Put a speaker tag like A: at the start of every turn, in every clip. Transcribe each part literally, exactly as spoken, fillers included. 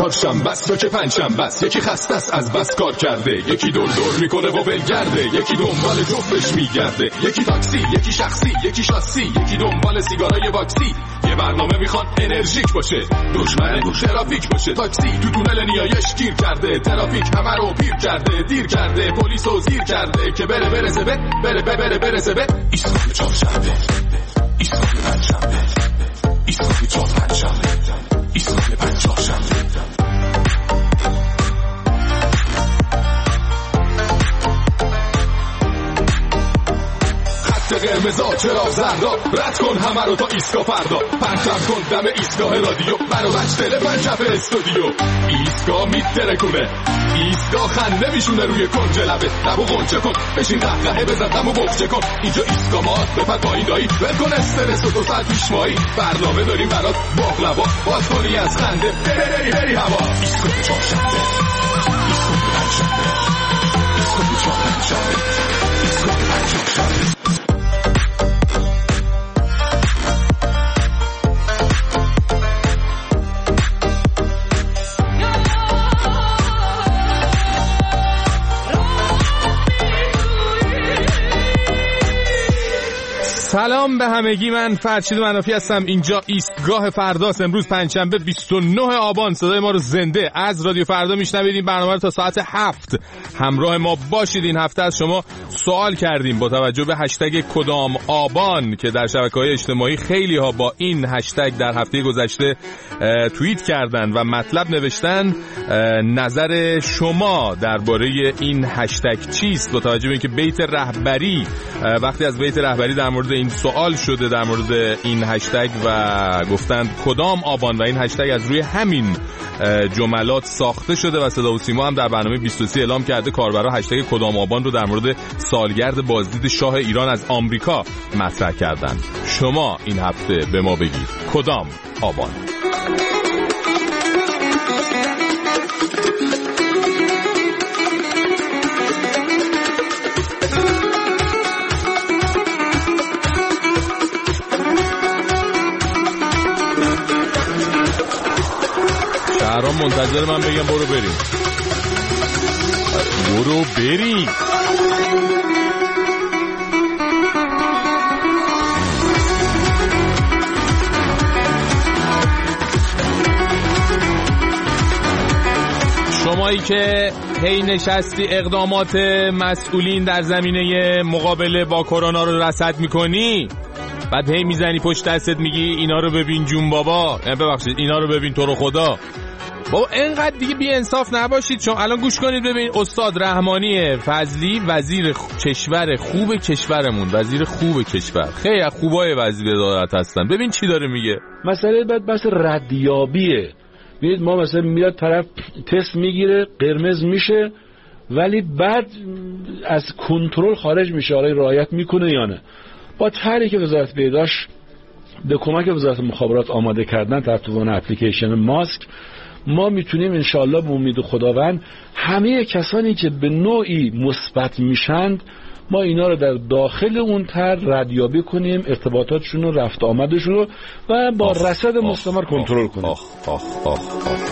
A: چهارشنبه است یا که پنجشنبه است، یکی خسته است از بس کار کرده، یکی دور دور میکنه و ولگرده، یکی دنبال جفتش میگرده، یکی تاکسی، یکی شخصی، یکی شاسی، یکی دنبال سیگارای واکسی. یه برنامه میخوان انرژیک باشه، دشمن ترافیک باشه. تاکسی تو تونل نیایش گیر کرده، ترافیک همه رو پیر کرده، دیر کرده، پلیس رو زیر کرده که بره برسه به بره بره بره برسه به ایستگاه چهارشنبه، ایستگاه پنجشنبه، ایستگاه چهارشنبه، ایستگاه پنجشنبه. قرمزا چراغ زردا، رد کن همه رو تا ایستگاه فردا، پرچم کن دم ایستگاه رادیو، برو بچ تلفن چپ استودیو. ایستگاه میترکونه، ایستگاه خنده میشونه روی کنج لبه، لبو غنچه کن، بشین قهقهه بزن دمو بغچه کن. اینجا ایستگاه ماست، بپر پایین دایی، ول کن استرس و دو ساعت پیش مایی، برنامه داریم برات باقلوا، باز کنی از خنده بری بری هوا. ایستگاه چهارشنبه، ایستگاه پنجشنبه، ایستگاه چهارشنبه، ایستگاه پنجشنبه.
B: سلام به همگی، من فرشید منافی هستم. اینجا ایستگاه فرداست. امروز پنجشنبه بیست و نه آبان. صدای ما رو زنده از رادیو فردا میشنوید. این برنامه رو تا ساعت هفت همراه ما باشید. این هفته از شما سوال کردیم با توجه به هشتگ کدام آبان که در شبکه‌های اجتماعی خیلی ها با این هشتگ در هفته گذشته توییت کردن و مطلب نوشتن. نظر شما درباره این هشتگ چیست؟ با توجه به اینکه بیت رهبری، وقتی از بیت رهبری در مورد این سوال شده در مورد این هشتگ و گفتند کدام آبان و این هشتگ از روی همین جملات ساخته شده و صدا و سیما هم در برنامه بیست و سه اعلام کرده کاربرا هشتگ کدام آبان رو در مورد سالگرد بازدید شاه ایران از آمریکا مطرح کردن. شما این هفته به ما بگید کدام آبان؟ شهرام منتظر من بگم برو بریم، برو بریم. شمایی که هی نشستی اقدامات مسئولین در زمینه مقابله با کرونا رو رصد میکنی، بعد هی میزنی پشت دستت میگی اینا رو ببین جون بابا، ببخشید اینا رو ببین تو رو خدا. بابا اینقدر دیگه بی انصاف نباشید. چون الان گوش کنید ببین، استاد رحمانی فضلی وزیر کشور خوب کشورمون، وزیر خوب کشور، خیلی از خوبای وزیر ادارات هستن. ببین چی داره میگه.
C: مسئله بعد بحث ردیابیه. ببینید ما مثلا میاد طرف تست میگیره قرمز میشه ولی بعد از کنترل خارج میشه، آره رعایت میکنه یا نه. با طرحی که وزارت بهداشت به کمک وزارت مخابرات آماده کردن تحت عنوان اپلیکیشن ماسک، ما میتونیم انشاءالله به امید خداوند همه کسانی که به نوعی مثبت میشند ما اینا رو در داخل اون طرح ردیابی کنیم، ارتباطاتشون رو، رفت آمدشون رو و با آخ رصد آخ مستمر آخ کنترل کنیم.
B: آخ آخ آخ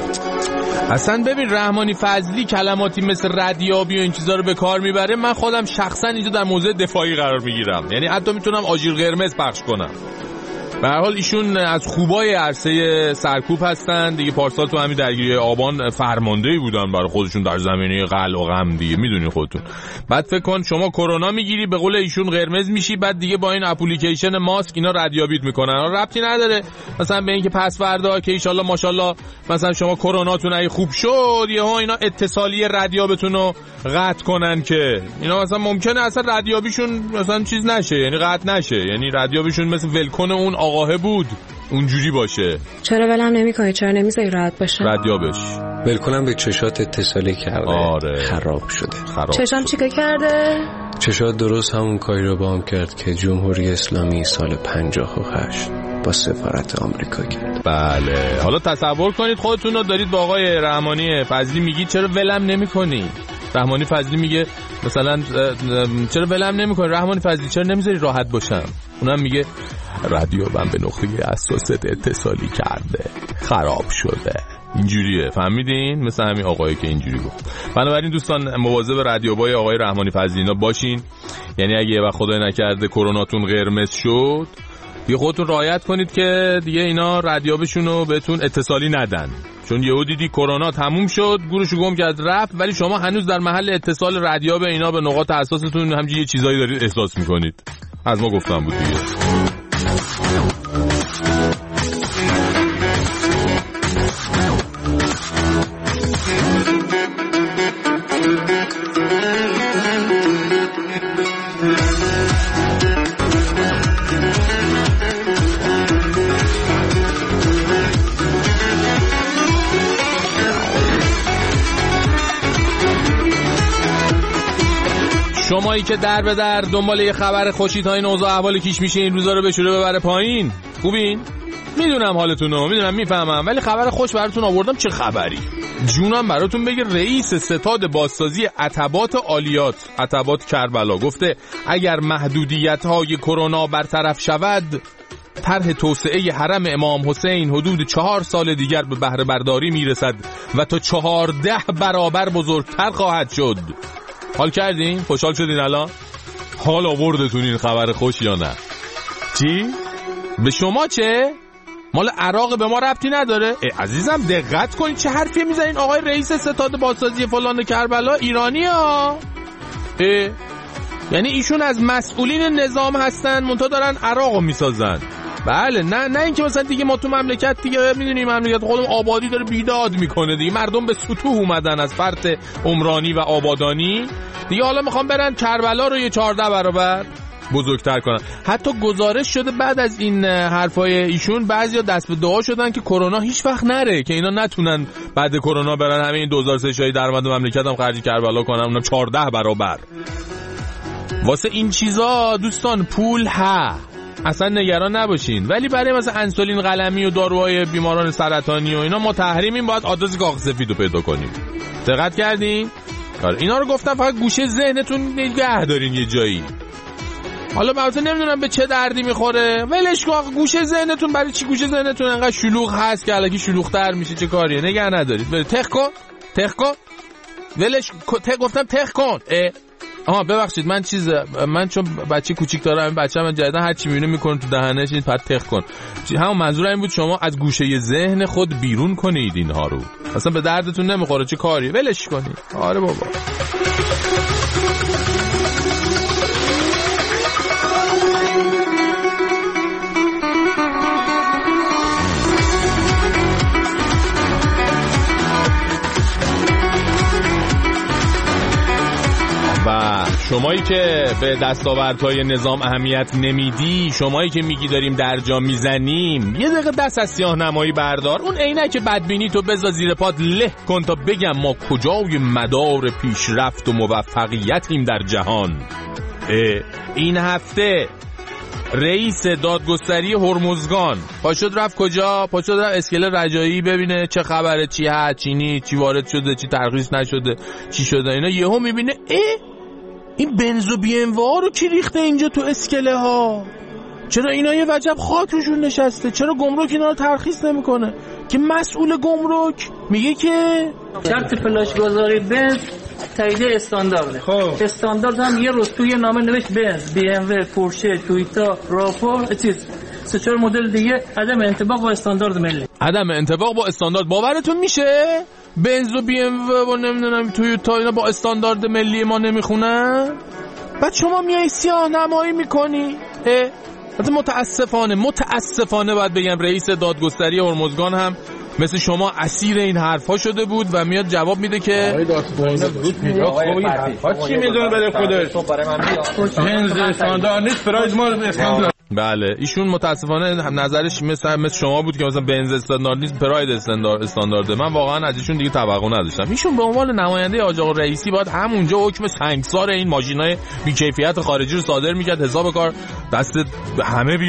B: آخ. اصلا ببین رحمانی فضلی کلماتی مثل ردیابی و این چیزا رو به کار میبره. من خودم شخصا اینجا در موضع دفاعی قرار میگیرم، یعنی حتی میتونم آژیر قرمز پخش کنم. به هر حال ایشون از خوبای عرصه سرکوب هستن دیگه. پارسال تو همین درگیری آبان فرماندهی بودن برای خودشون در زمینه قلع و غم دیگه، میدونی خودتون. بعد فکر کن شما کرونا میگیری، به قول ایشون قرمز میشی، بعد دیگه با این اپلیکیشن ماسک اینا ردیابیت میکنن. ربطی نداره مثلا به اینکه پس فردا که ان شاء الله ماشاءالله مثلا شما کروناتون اگه خوب شد یهو اینا اتصالی ردیابتون رو قطع کنن که اینا مثلا ممکنه اصلا ردیابیشون مثلا چیز نشه، یعنی قطع نشه، یعنی ردیابیشون مثل ولکن اون آقاه بود اونجوری باشه.
D: چرا ولم نمی‌کنی؟ چرا نمیذاری راحت باشه؟
B: ردیابش
E: ولکنم به چشات اتصالی کرده.
B: آره.
E: خراب شده.
B: خراب
D: چشام چیکار کرده؟
E: چشات درست همون کاری رو با هم کرد که جمهوری اسلامی سال پنجاه و هشت با سفارت آمریکا کرد.
B: بله. حالا تصور کنید خودتون رو دارید با آقای رحمانی فضلی میگید چرا ولم نمی‌کنی؟ رحمانی فضلی میگه مثلا چرا ولم نمیکنی رحمانی فضلی، چرا نمیذاری راحت باشم؟ اونم میگه رادیو من به نقطه اساست اتصالی کرده، خراب شده. اینجوریه، فهمیدین؟ مثل همین آقایی که اینجوری گفت. بنابراین دوستان مواظب رادیوبای آقای رحمانی فضلی اینا باشین. یعنی اگه یه وقت خدای نکرده کروناتون قرمز شد، دیگه خودتون رعایت کنید که دیگه اینا رادیوبشونو بهتون اتصالی ندن، چون یهو دیدی کرونا تموم شد، گورشو گم کرد رفت، ولی شما هنوز در محل اتصال رادیو به اینا به نقاط حساستون همینجوری چیزایی دارید احساس میکنید. از ما گفتم بود دیگه. شمایی که در به در دنبال یه خبر خوشی تا این اوضاع احوال کیش میشه این روزا رو بشوره ببره پایین، خوبین؟ میدونم حالتونو، میدونم میفهمم، ولی خبر خوش براتون آوردم. چه خبری؟ جونم براتون بگه رئیس ستاد بازسازی عتبات عالیات عتبات کربلا گفته اگر محدودیت‌های کرونا برطرف شود، طرح توسعه حرم امام حسین حدود چهار سال دیگر به بهره برداری میرسد و تا چهارده برابر بزرگتر خواهد شد. حال کردین؟ خوشحال شدین الان؟ حال آوردتون این خبر خوش یا نه؟ چی؟ به شما چه؟ مال عراق به ما ربطی نداره؟ عزیزم دقت کنید چه حرفی میزنین. آقای رئیس ستاد بازسازی فلان کربلا ایرانی ها. اه. یعنی ایشون از مسئولین نظام هستن منتها دارن عراقو میسازن. بله، نه نه اینکه مثلا دیگه ما تو مملکت دیگه میدونیم مملکت خودم آبادی داره بیداد میکنه دیگه، مردم به سطوح اومدن از فرط عمرانی و آبادانی دیگه، حالا میخوام برن کربلا رو یه چهارده برابر بزرگتر کنن. حتی گزارش شده بعد از این حرفای ایشون بعضیا دست به دعا شدن که کرونا هیچ وقت نره، که اینا نتونن بعد کرونا برن همه این دو هزار و سه شای درآمد مملکت هم خرج کربلا کنن، اونم چهارده برابر. واسه این چیزا دوستان پول ها، اصلا نگران نباشین. ولی برای مثلا انسولین قلمی و داروهای بیماران سرطانی و اینا ما تحریمیم، باید آدرس کاغذ سفیدو پیدا کنیم. دقت کردین؟ اینا رو گفتم فقط گوشه ذهنتون نگه دارین یه جایی. حالا البته نمیدونم به چه دردی میخوره، ولش کن. گوشه ذهنتون برای چی گوشه ذهنتون انقدر شلوغ هست که الکی شلوغ‌تر میشه؟ چه کاریه؟ نگه ندارید. تخ کن تخ کن ولش تخ گفتم تخ کن. آها ببخشید من چیز من چون بچه کوچیک دارم، بچه‌م من جدیدا هر چی میبینه میکنه تو دهنش این پد تخ کن. همون منظور این بود شما از گوشه ذهن خود بیرون کنید اینها رو، اصلا به دردتون نمیخوره. چه کاری؟ ولش کنید. آره بابا. و شمایی که به دستاوردهای نظام اهمیت نمیدی، شمایی که میگی داریم درجا میزنیم، یه دقیقه دست از سیاه نمایی بردار. اون عینک بدبینی تو بذار زیر پات له کن تا بگم ما کجای مدار پیشرفت و موفقیتیم در جهان. این هفته رئیس دادگستری هرمزگان پاشد رفت کجا؟ پاشد رفت اسکله رجایی ببینه چه خبره، چی هست، چی نی، چی وارد شده، چی ترخیص نشده، چی شده. اینا یهو میبینه اه این بنزو بی ام و رو کی ریخته اینجا تو اسکله ها؟ چرا اینا یه وجب خاک روشون نشسته؟ چرا گمرک اینا رو ترخیص نمیکنه؟ که مسئول گمرک میگه که
F: شرط فلاش گذاری بنز تایید استاندارده. خب استاندارد هم یه روز توی نامه نوشت بنز، بی ام و، پورشه، تویوتا، راپور، چیز سه چهار مدل دیگه عدم انطباق با استاندارد ملی.
B: عدم انطباق با استاندارد باورتون میشه؟ بنز و بی ام و و نمیدونم تویوتا اینا با استاندارد ملی ما نمیخونن؟ بعد شما میای سیاه نمایی میکنی؟ البته متاسفانه متاسفانه باید بگم رئیس دادگستری هرمزگان هم مثل شما اسیر این حرفا شده بود و میاد جواب میده که
C: آقای دادگستری چی میدونه بده خودش؟ بنز استاندارد نیست، پراید ما استاندارد.
B: بله ایشون متاسفانه نظرش مثل مثل شما بود که مثلا بنز استاندارد نیست، پراید استاندارد استاندارده. من واقعا از ایشون دیگه توقع نداشتم. ایشون به عنوان نماینده حاج آقا رئیسی باید همونجا حکم سنگسار این ماشینای بی‌کیفیت خارجی رو صادر میکرد، حساب کار دست همه بیاد.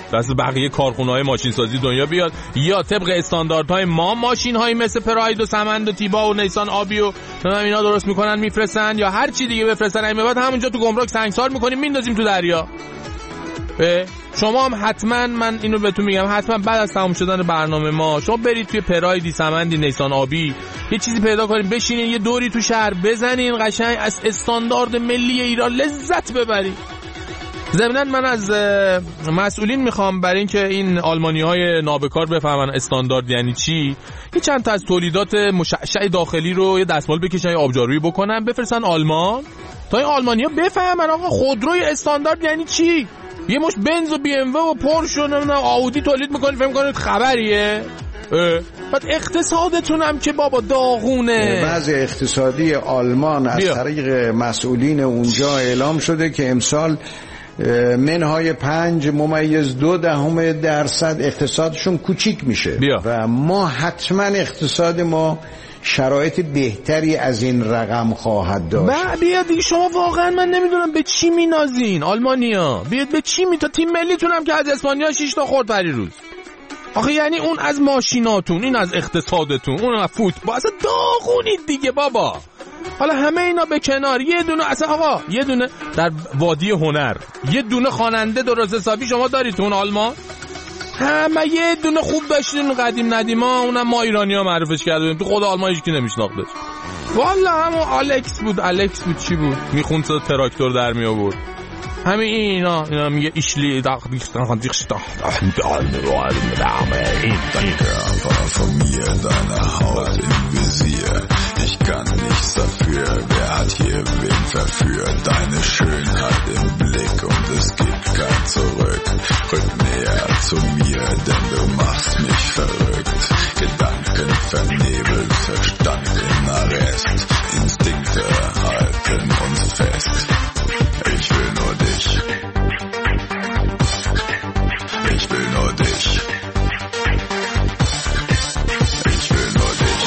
B: دست بقیه کارخونه‌های ماشین سازی دنیا بیاد، یا طبق استانداردهای ما ماشین‌هایی مثل پراید و سمند و تیبا و نیسان آبی و اینا درست میکنن میفرستن، یا هر چی دیگه بفرستن، این بعد همونجا تو گمرک سنگسار میکنیم میندازیم تو دریا. شما هم حتما، من اینو بهتون میگم، حتما بعد از تمام شدن برنامه ما شما برید توی پرایدی، سمندی، نیسان آبی یه چیزی پیدا کنین، بشینین یه دوری تو شهر بزنین، قشنگ از استاندارد ملی ایران لذت ببرید. ضمناً من از مسئولین میخوام برای اینکه این آلمانی‌های نابکار بفهمن استاندارد یعنی چی، یه چند تا از تولیدات مشعشع داخلی رو یه دستمال بکشن، یه آبجارویی بکنن بفرستن آلمان تا این آلمانی‌ها بفهمن آقا خودروی استاندارد یعنی چی. یه مش بنز و بی ام و پورش و نمیدونم آودی تولید میکنید، فهم کنید خبریه. بعد اقتصادتون هم که بابا داغونه.
G: بعضی اقتصادی آلمان از بیا. طریق مسئولین اونجا اعلام شده که امسال منهای پنج ممیز دو دهم درصد اقتصادشون کوچیک میشه بیا. و ما حتما اقتصاد ما شرایط بهتری از این رقم خواهد داشت.
B: بیاد دیگه، شما واقعا من نمیدونم به چی مینازین آلمانیا، بیاد به چی می تا تیم ملیتون هم که از اسپانیا شش تا خورد پری روز. آخه یعنی اون از ماشیناتون، این از اقتصادتون، اون از فوتبال، اصلا داغونید دیگه بابا. حالا همه اینا به کنار، یه دونه اصلا آقا یه دونه در وادی هنر یه دونه خواننده درست حسابی شما دارید تو اون آلمان؟ همه یه دونه خوب داشتین قدیم ندیما، اونم ما ایرانی‌ها معرفش کردیم، تو خود آلمان هیچ کی نمیشناختش. والله همون الکس بود، الکس بود چی بود میخوند تراکتور در می آورد. همین اینا اینا میگه ایشلی داخ دیخ داخ دیخ داخ
H: Ich kann nichts dafür, wer hat hier wen verführt? Deine Schönheit im Blick und es gibt kein Zurück. Rück näher zu mir, denn du machst mich verrückt. Gedanken vernebelt, Verstand in Arrest. Instinkte halten uns fest. Ich will nur dich. Ich will nur dich. Ich will nur dich.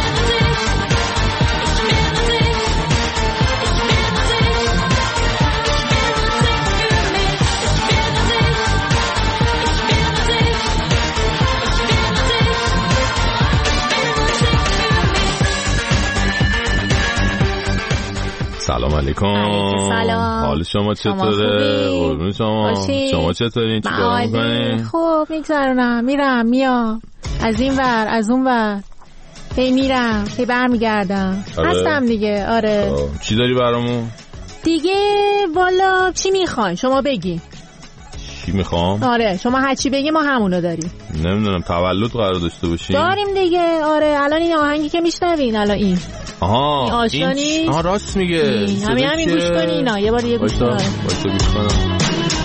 B: سلام علیکم.
D: سلام.
B: حال شما چطوره؟ قربون شما. شما چطورین؟ چیکار می‌کنین؟
D: خوب میگذرونم، میرم میام از این ور از اون ور، هی میرم هی برمیگردم. آره. هستم دیگه. آره.
B: آه. چی داری برامون؟
D: دیگه والا چی میخواین شما بگی؟
B: چی میخوام؟
D: آره شما هر چی بگی ما همونو داریم.
B: نمیدونم تولد قرار داشته باشیم.
D: داریم دیگه. آره الان این آهنگی که میشنوین الان این
B: آها
D: این
B: این آها راست میگه.
D: همین همین گوش کنین اینا یه بار یه گوش کن.
B: وایسا گوش کنم.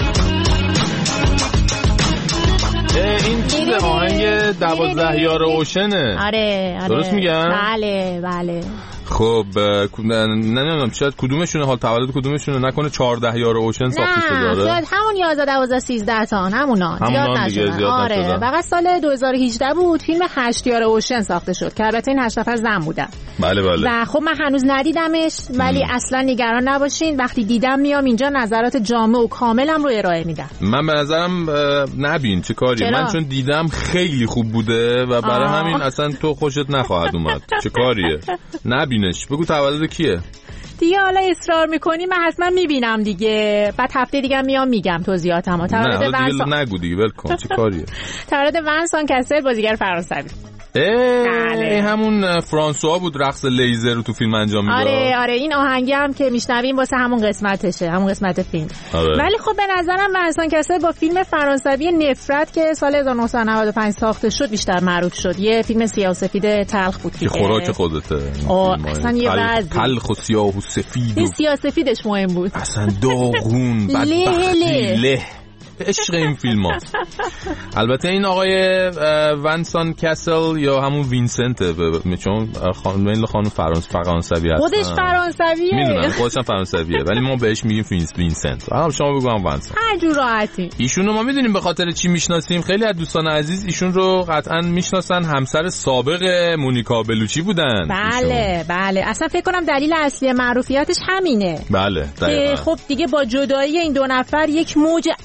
B: این چیز آهنگ دوازده یار اوشنه.
D: آره آره
B: درست میگم؟
D: بله بله.
B: خب نمیدونم شاید کدومشونه، حال تولد کدومشونه، نکنه چهارده یار اوشن ساخته شده.
D: نه شاید همون یازده دوازده سیزده تا همونا زیاد نشدن. آره فقط سال دو هزار و هجده بود فیلم هشت یار اوشن ساخته شد که البته این هشت نفر زن بودن.
B: بله بله.
D: و خب من هنوز ندیدمش ولی ام. اصلا نگران نباشین، وقتی دیدم میام اینجا نظرات جامع و کاملم رو ارائه میدم.
B: من به نظرم نبین چه کاری. چرا؟ من چون دیدم خیلی خوب بوده و برای آه. همین اصلا تو خوشت نخواهد اومد. چه کاریه؟ نبینش. بگو تولد کیه؟
D: دیگه حالا اصرار میکنی من حتما میبینم دیگه، بعد هفته دیگه میام میگم توضیحاتمو.
B: تولد ونسان نگو دیگه ول کن. چه کاریه؟
D: تولد ونسان کسل بازیگر فرانسوی.
B: ای همون فرانسوا بود رقص لیزر رو تو فیلم انجام میداد.
D: آره آره این آهنگی هم که میشنویم واسه همون قسمتشه، همون قسمت فیلم.
B: آره.
D: ولی خب به نظرم ونسان کسل با فیلم فرانسوی نفرت که سال هزار و نهصد و نود و پنج ساخته شد بیشتر معروف شد. یه فیلم سیاه و سفید تلخ بود
B: که خوراک خودته.
D: اصلا یه وضعی
B: تلخ و سیاه و سفید.
D: این سیاه سفیدش مهم بود.
B: اصلا داغون بدبختی له عشق این فیلم ها. البته این آقای ونسان کسل یا همون وینسنته، چون خانم خانم فرانس فرانسوی هست.
D: خودش فرانسویه.
B: میدونم خودش هم فرانسویه ولی ما بهش میگیم وینسنت. حالا شما بگو هم ونسان.
D: هر جور راحتی.
B: ایشون رو ما میدونیم به خاطر چی میشناسیم. خیلی از دوستان عزیز ایشون رو قطعا میشناسن، همسر سابق مونیکا بلوچی بودن.
D: بله ایشون. بله اصلا فکر کنم دلیل اصلی معروفیتش همینه.
B: بله
D: دقیقاً. خب دیگه با جدایی این دو نفر یک موج عظیم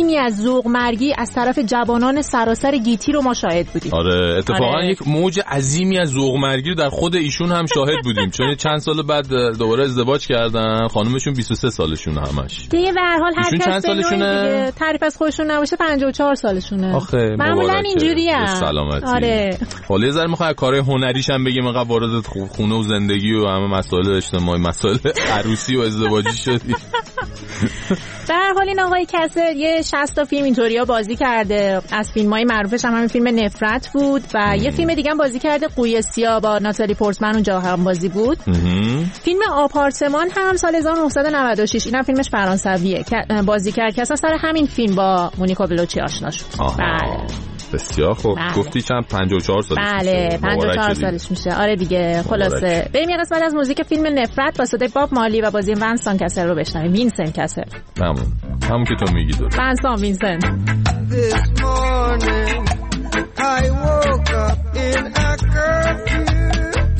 D: عظیمی از ذوق مرگی از طرف جوانان سراسر گیتی رو ما شاهد بودیم.
B: آره اتفاقا
D: آره.
B: یک موج عظیمی از ذوق مرگی رو در خود ایشون هم شاهد بودیم، چون چند سال بعد دوباره ازدواج کردن، خانومشون بیست و سه سالشونه همش
D: دیگه. به هر حال هر کس
B: چند سالشونه؟
D: تعریف از خودشون نباشه پنجاه و چهار سالشونه.
B: آخه
D: معمولا اینجوریه.
B: سلامتی.
D: آره
B: حالا یه ذره میخوام کارهای هنریش هم بگیم، انقدر وارد خونه و زندگی و همه مسائل اجتماعی، مسائل عروسی و ازدواجی شدی.
D: به هر حال این آقای کسر یه شصت تا فیلم اینطوریا بازی کرده. از فیلم‌های معروفش هم همین فیلم نفرت بود و یه فیلم دیگه هم بازی کرده، قوی سیاه با ناتالی پورتمن، اونجا هم بازی بود. فیلم آپارتمان هم سال هزار و نهصد و نود و شش، اینم فیلمش فرانسویه، بازی کرد که اصلا سر همین فیلم با مونیکا بلوچی آشنا شد. بله
B: بسیار خوب.
D: بله.
B: گفتی چند پنجاه و چهار سالش
D: بله
B: میشه.
D: پنجاه و چهار سالش میشه. آره دیگه. خلاصه بریم یه قسمت از موزیک فیلم نفرت با صدای باب مالی و بازی ونسان کسر رو بشنویم. وینسن کسر.
B: همون همون که تو میگی درست.
D: ونسان وینسن.
I: This morning I woke up in a curfew.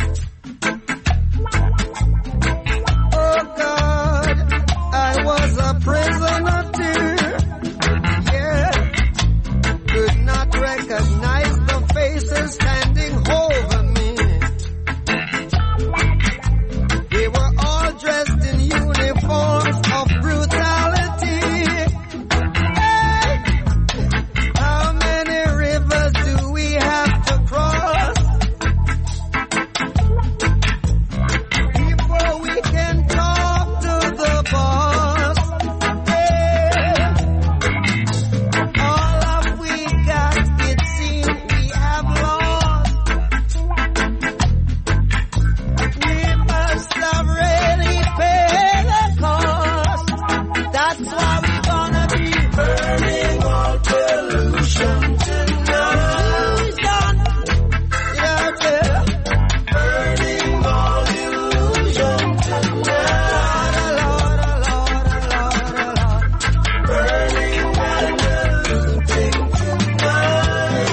I: Oh God, I was a prisoner too. Yeah, could not recognize the faces standing over me. They were all dressed in uniforms of brutality. Hey, how many rivers do we have to cross before we can talk to the boss? Hey, all of we got, it seems we have lost. We must have really paid the cost. That's why we're gonna be burning all pollution tonight. Yeah, yeah. Burning all illusion tonight. Lord, Lord, Lord, Lord. Burning and looting tonight.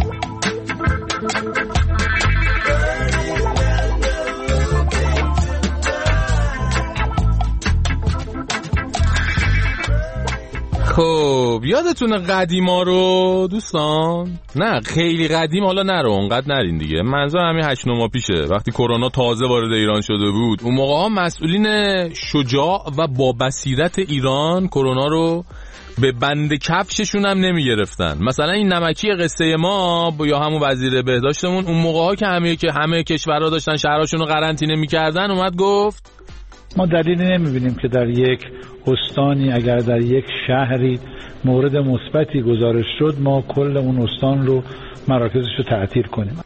B: خب یادتونه قدیما رو دوستان؟ نه خیلی قدیم، حالا نرو اونقدر نرین دیگه، منظور همین هشت نه ماه پیشه وقتی کرونا تازه وارد ایران شده بود. اون موقع ها مسئولین شجاع و با بصیرت ایران کرونا رو به بند کفششون هم نمی گرفتن. مثلا این نمکی قصه ما یا همون وزیر بهداشتمون اون موقع ها که همه که همه کشورها داشتن شهرهاشون رو قرنطینه می‌کردن، اومد گفت
J: ما دلیلی نمی‌بینیم که در یک استانی اگر در یک شهری مورد مثبتی گزارش شد ما کل اون استان رو مراکزش رو تعطیل کنیم.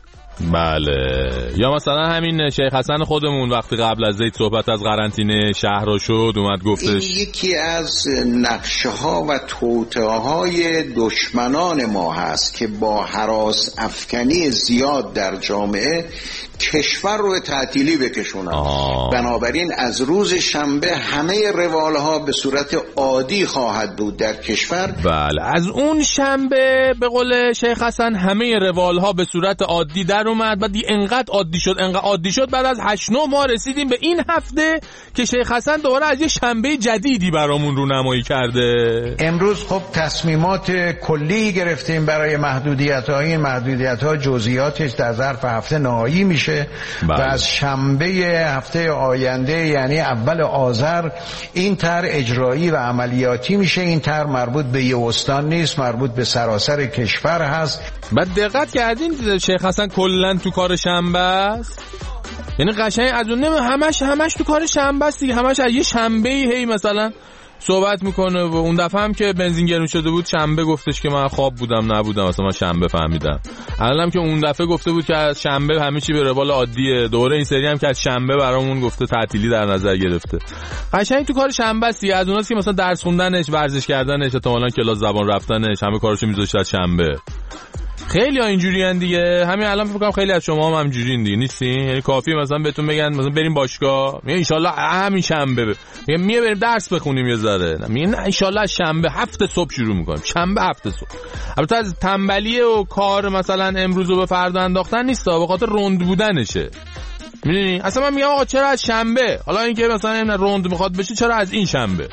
B: بله. یا مثلا همین شیخ حسن خودمون وقتی قبل از زید صحبت از قرنطینه شهرها شد اومد گفتش
G: این یکی از نقشه ها و توطئه های دشمنان ما هست که با هراس افکنی زیاد در جامعه کشور رو تعطیلی بکشونن. بنابراین از روز شنبه همه روالها به صورت عادی خواهد بود در کشور.
B: بله از اون شنبه به قول شیخ حسن همه روالها به صورت عادی در اومد. بعد انقدر عادی شد انقدر عادی شد بعد از هشت نه ماه رسیدیم به این هفته که شیخ حسن دوباره از یه شنبه جدیدی برامون رونمایی کرده.
G: امروز خب تصمیمات کلی گرفتیم برای محدودیت‌ها. این محدودیت‌ها جزئیاتش در ظرف هفته نهایی میشه و از شنبه هفته آینده یعنی اول آذر این طرح اجرایی و عملیاتی میشه. این طرح مربوط به یه استان نیست، مربوط به سراسر کشور هست.
B: بعد دقت کردین شیخ حسن کلا تو کار شنبه است، یعنی قشنگ از اون نمی همش همش تو کار شنبه است دیگه، همش از یه شنبه هی مثلا صحبت میکنه. و اون دفعه هم که بنزین گرون شده بود شنبه گفتش که من خواب بودم نبودم، مثلا من شنبه فهمیدم. الانم که اون دفعه گفته بود که از شنبه همه چی به روال عادیه. دوره این سری هم که از شنبه برامون گفته تعطیلی در نظر گرفته. قشنگ تو کار شنبه است دیگه. از اوناست که مثلا درس خوندنش، ورزش کردنش، احتمالاً کلاس زبان رفتنش، همه کاراشو میذاشت از شنبه. خیلی ها اینجوری ان دیگه. همین الان فکر کنم خیلی از شما هم همینجورین دیگه نیستین. یعنی کافیه مثلا بهتون بگن مثلا بریم باشگاه، میگه ان شاءالله همین شنبه، میگه میه بریم درس بخونیم یه ذره، میگه نه ان شاءالله شنبه هفت صبح شروع میکنیم، شنبه هفت صبح. البته از تنبلی و کار مثلا امروز رو به فردا انداختن نیست، به خاطر رند بودنشه. میدونی اصلا من میگم آقا چرا از شنبه؟ حالا اینکه مثلا این رند میخواد بشه چرا از این شنبه؟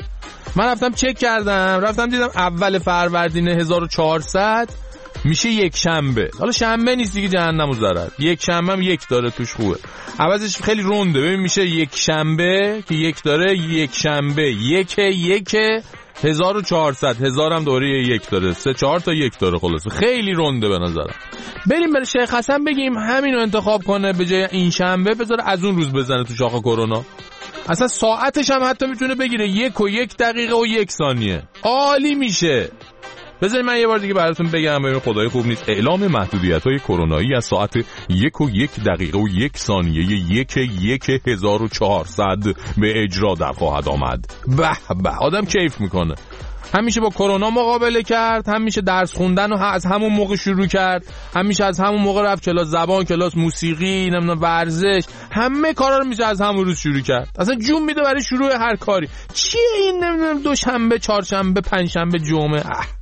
B: من رفتم چک کردم، رفتم دیدم اول فروردین هزار و چهارصد میشه یک شنبه. حالا شنبه نیست دیگه، جهنمو زارد. یک شنبه هم یک داره توش خوبه. عوضش خیلی رونده، ببین میشه یک شنبه که یک داره، یک شنبه یک یک هزار و چهارصد، هزار هم دوره یک داره، سه چهار تا یک داره. خلاصه خیلی رونده به نظرم. بریم برای شیخ حسن بگیم همینو انتخاب کنه به جای این شنبه، بذاره از اون روز بزنه تو شاخ کرونا. اصلا ساعتش هم حتی میتونه بگیره یک و یک دقیقه و یک ثانیه. عالی میشه. بذارید من یه بار دیگه براتون بگم، ببین خدای خوب نیست. اعلام محدودیت‌های کرونایی از ساعت یک و یک دقیقه و یک ثانیه یک یک هزار و چهارصد به اجرا در خواهد آمد. به به، آدم کیف میکنه. هم میشه با کرونا مقابله کرد، هم میشه درس خوندن رو از همون موقع شروع کرد، هم میشه از همون موقع رفت کلاس زبان، کلاس موسیقی، نمیدونم ورزش، همه کارا رو میشه از همون روز شروع کرد. اصلا جون میده برای شروع هر کاری. چیه این نمیدونم دوشنبه، چهارشنبه، پنجشنبه، جمعه؟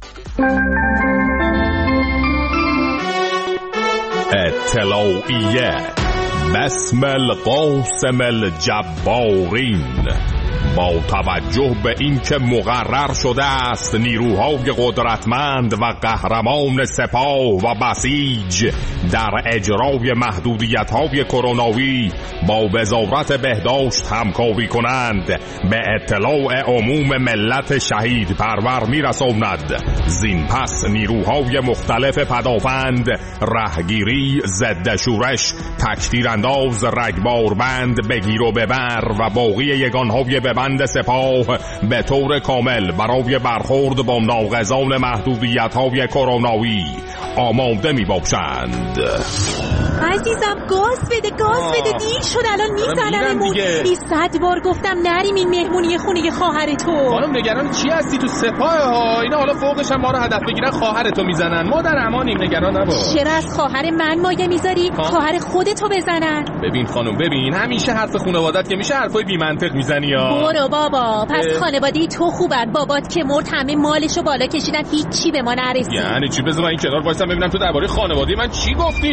A: اطلاعیه بسم القاسم الجبارین. با توجه به اینکه مقرر شده است نیروهای قدرتمند و قهرمان سپاه و بسیج در اجرای محدودیت‌های کرونایی با وزارت بهداشت همکاری کنند، به اطلاع عموم ملت شهید پرور می‌رساند. زین پس نیروهای مختلف پدافند، رهگیری، ضد شورش، تکتیرانداز، رگباربند، بگیر و ببر و باقی یگانهای بند سپاه به طور کامل برای برخورد با ناقضان محدودیت‌های کرونایی آماده می باشند.
D: عزیزم گاز بده، گاز بده، دیر شد الان میزنممون. بیست بار گفتم نریم این مهمونی خونه خواهر تو.
B: خانم نگران چی هستی؟ تو سپاه ها اینا حالا فوقش هم ما رو هدف بگیرن خواهر تو میزنن. ما در امانیم، نگران نباش.
D: چرا از خواهر من مایه میذاری؟ خواهر خودتو بزنن.
B: ببین خانم، ببین همیشه حرف خانوادت که میشه حرفای بی منطق میزنی یا
D: برو بابا. پس اه... خانواده‌ای تو خوبن، بابات که مرد همه مالشو بالا کشیدن، هیچی به ما نرسید.
B: یعنی چی؟ بذار این کنار وایسم ببینم تو درباره خانواده من چی گفتی؟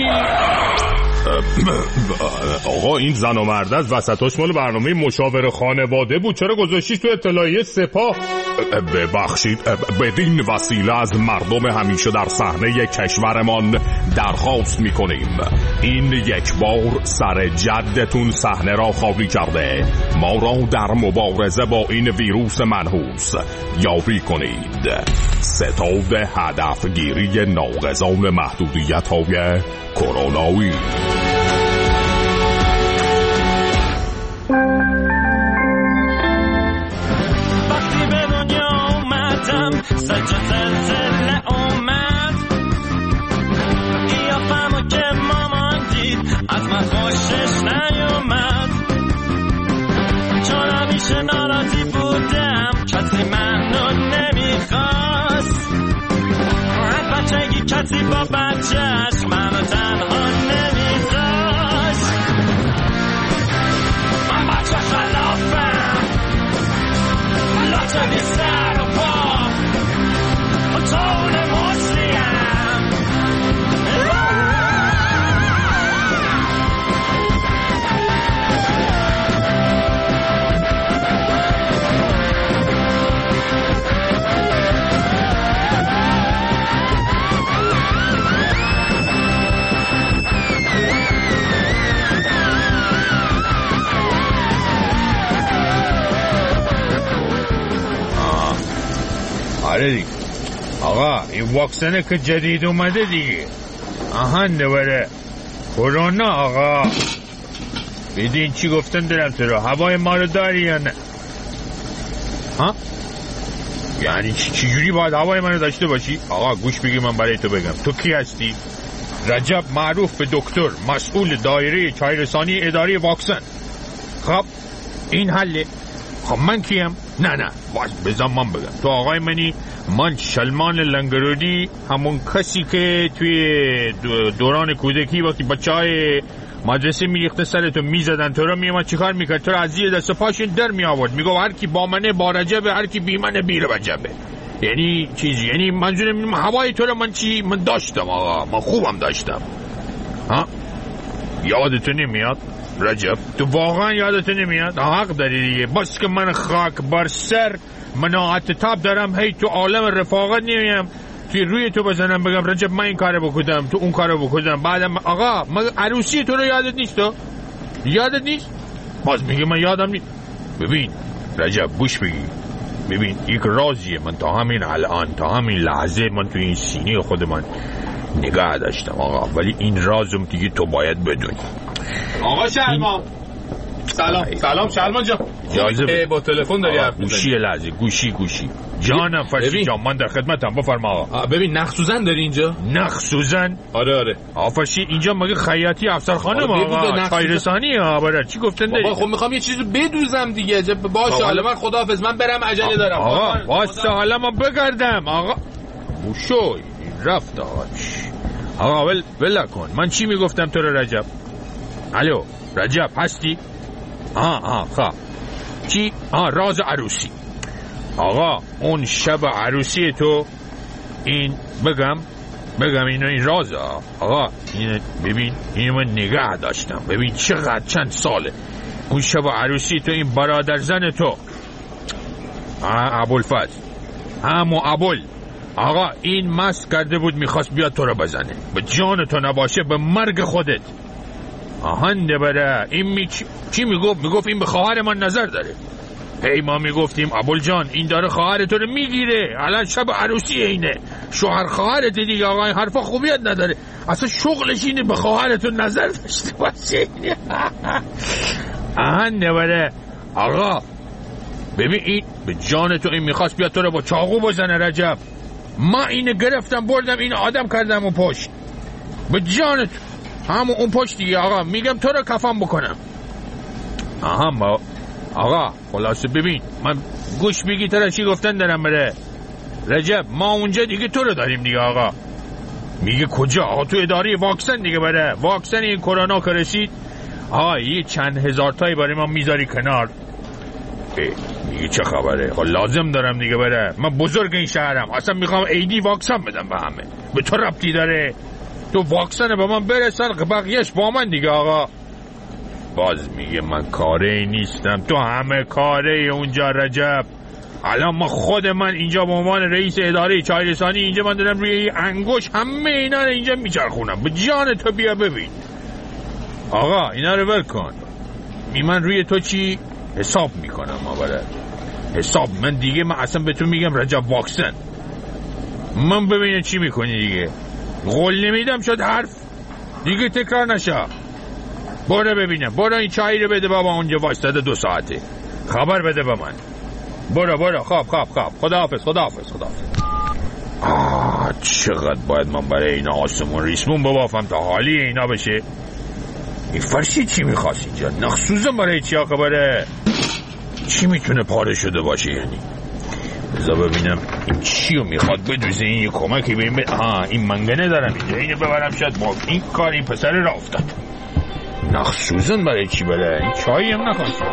A: آقا این زن و مرد از وسطاش مال برنامه مشاور خانواده بود، چرا گذاشتیش تو اطلاعیه سپاه؟ ببخشید، بدین وسیله از مردم همیشه در صحنه کشورمان درخواست میکنیم این یک بار سر جدتون صحنه را خالی کرده، ما را در مبارزه با این ویروس منحوس یاری کنید. ستاد هدفگیری ناقضان محدودیت‌های کرونایی.
K: وقتی به دنیا اومدم سج زلزله اومد، قیافمو که مامان دید از من خوشش نیومد، چون همیشه ناراضی بودم کسی منو نمیخواست، از بچگی کسی با بچهش منو تنها نمیذاشت. من بچه خلافم لاته بی سر و پا و طول مسلیم.
J: آره دیگه آقا، این واکسنه که جدید اومده دیگه، آهان دوباره کرونا. آقا بیدین چی گفتن دارم تو رو، هوای ما رو داری یا نه؟ ها؟ یعنی چی جوری باید هوای منو داشته باشی؟ آقا گوش بگی من برای تو بگم، تو کی هستی؟ رجب معروف به دکتر، مسئول دایره چایرسانی اداری واکسن. خب این حله. خب من کیم؟ نه نه باز بزن من بگم، تو آقای منی، من شلمان لنگرودی، همون کسی که توی دوران کودکی وقتی بچه های مدرسه میریخته سرتو میزدن تو رو، میامد چیکار میکرد؟ تو رو از زیر دست پاشون در میآورد، میگو هر کی با منه با رجبه، هر کی بی منه بی رجبه. یعنی چیزی، یعنی منظورم هوای تو رو من چی من داشتم آقا، من خوبم داشتم. ها یادتون نمیاد رجب؟ تو واقعا یادت نمیاد؟ حق داری دیگه، بس که من خاک بر سر مناعت تاب دارم، هی تو عالم رفاقت نمیم توی روی تو بزنم بگم رجب من این کارو بکنم تو اون کارو بکنم، بعدم آقا من عروسی تو رو یادت نیست؟ تو یادت نیست؟ باز میگه من یادم نیست. ببین رجب گوش بگی، ببین یک رازیه من تا همین الان تا همین لحظه من تو این سینه خود من نگاه داشتم آقا، ولی این رازم دیگه تو باید بدونی.
B: آقا شلمان سلام سلام شلمان جان،
J: جایزه
B: با تلفن داری حرف میزنی؟
J: گوشی لحظه گوشی گوشی جانم فرشی جان من در خدمتم، بفرما آقا.
B: ببین نخ سوزن داری اینجا؟
J: نخ سوزن؟
B: آره آره.
J: آفشی اینجا مگه خیاطی افسر خانم آقا چای رسانی ها برای چی گفتن داری؟
B: بابا خب میخوام یه چیزو بدوزم دیگه. باشه حالا من خداحافظ، من برم عجله دارم.
J: آقا واسه حالا من بگردم آقا. بوشو رفت آقا. آقا ول ول کن، من چی میگفتم تو رو رجب؟ الو رجب هستی؟ آه آه خواه چی؟ آه راز عروسی. آقا اون شب عروسی تو این بگم بگم اینو این رازه آقا، این ببین اینو من نگاه داشتم، ببین چقدر چند ساله اون شب عروسی تو این برادر زن تو ابوالفضل همو ابوال آقا این مست کرده بود میخواست بیاد تو رو بزنه، به جان تو نباشه به مرگ خودت. آهنده بره این می چی, چی میگفت؟ میگفت این به خواهر من نظر داره. هی ما میگفتیم ابوال جان این داره خواهر تو رو میگیره، الان شب عروسی اینه، شوهر خواهرت دیگه آقا، این حرفا خوبیت نداره، اصلا شغلش اینه به خواهر تو نظر داشته باشه. آهنده بره آقا ببین این به جان تو این میخواست بیاد تو رو با چاقو بزنه رجب، ما اینو گرفتم بردم این آدم کردم و پشت به جان تو همون اون پشت دیگه آقا، میگم تو رو کفن بکنم. آها ما آقا خلاصه ببین من گوش بگی ترا چی گفتن دارم بره رجب، ما اونجا دیگه تو رو داریم دیگه آقا. میگه کجا؟ آقا تو اداره واکسن دیگه بره، واکسن این کرونا که رسید آقا یه چند هزار تایی برای ما میذاری کنار. میگه چه خبره؟ خب لازم دارم دیگه بره، من بزرگ این شهرم، اصلا میخوام ایدی واکسن بدم به همه، به تو ربطی داره؟ تو واکسن به من برسن بقیهش با من دیگه آقا. باز میگه من کاره نیستم، تو همه کاره اونجا رجب. الان ما خود من اینجا به عنوان رئیس اداره چای رسانی اینجا من دارم روی انگوش همه اینا رو اینجا میچرخونم، به جان تو بیا ببین آقا اینا رو ول کن. می من روی تو چی حساب میکنم ما برای حساب من دیگه، من اصلا به تو میگم رجب واکسن، من ببینه چی میکنی دیگه. قول نمیدم شد حرف دیگه تکرار نشه. برو ببینم، برو این چایی رو بده بابا اونجا واسطه دو ساعته، خبر بده به من. برو برو خواب خواب خواب خداحافظ خداحافظ خداحافظ. آه چقدر باید من برای اینا آسمون ریسمون ببافم تا حالی اینا بشه. این فرشی چی میخواست اینجا؟ نخصوصا برای چی آقا بره؟ چی میتونه پاره شده باشه یعنی؟ بذار ببینم این چی رو میخواد بدوزه، این یه کمکی به این ب... آه این منگنه دارم اینجا، اینو ببرم شاید با این کار این پسر را افتاد. نخصوصا برای چی بره؟ این چایی هم نخواست.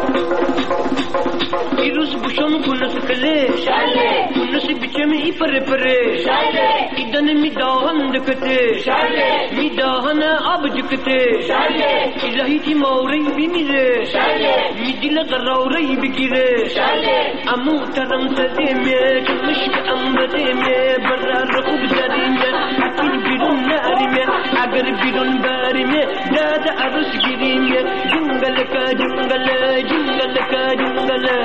L: ایروز بوشم کنس کله شله کنس بیچم ای پره پره شله ایدن میداهن دکته شله میداهن آب جکته شله الهی تی موری بیمیره شله میدیل قراوری بگیره شله امو ترم تدیمه چمشک امبدیمه برار خوب زدیمه اکل بیرون ناریمه اگر بیرون باریمه داد عروس گیریمه جنگلکا جنگل جنگلکا جنگل.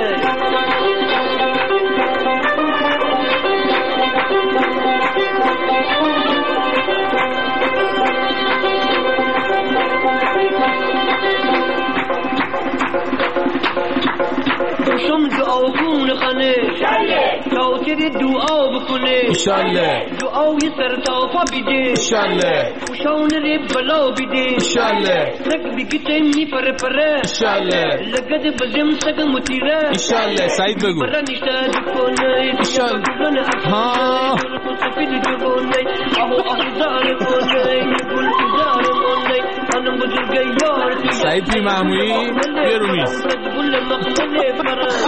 L: شم دعا کن خانه تاوتر دعا بکنه دعای سر تافا بیده خوشان ری بلا بیده نک بگیته می پره پره لگد بزم سگ متیره
B: سعید بگو
L: برا نشته دکنه دکنه ها سفید دکنه آهو آهو داره کنه گل داره کنه خانم بزرگ یار
B: سعید پی معمولی بیرومیز.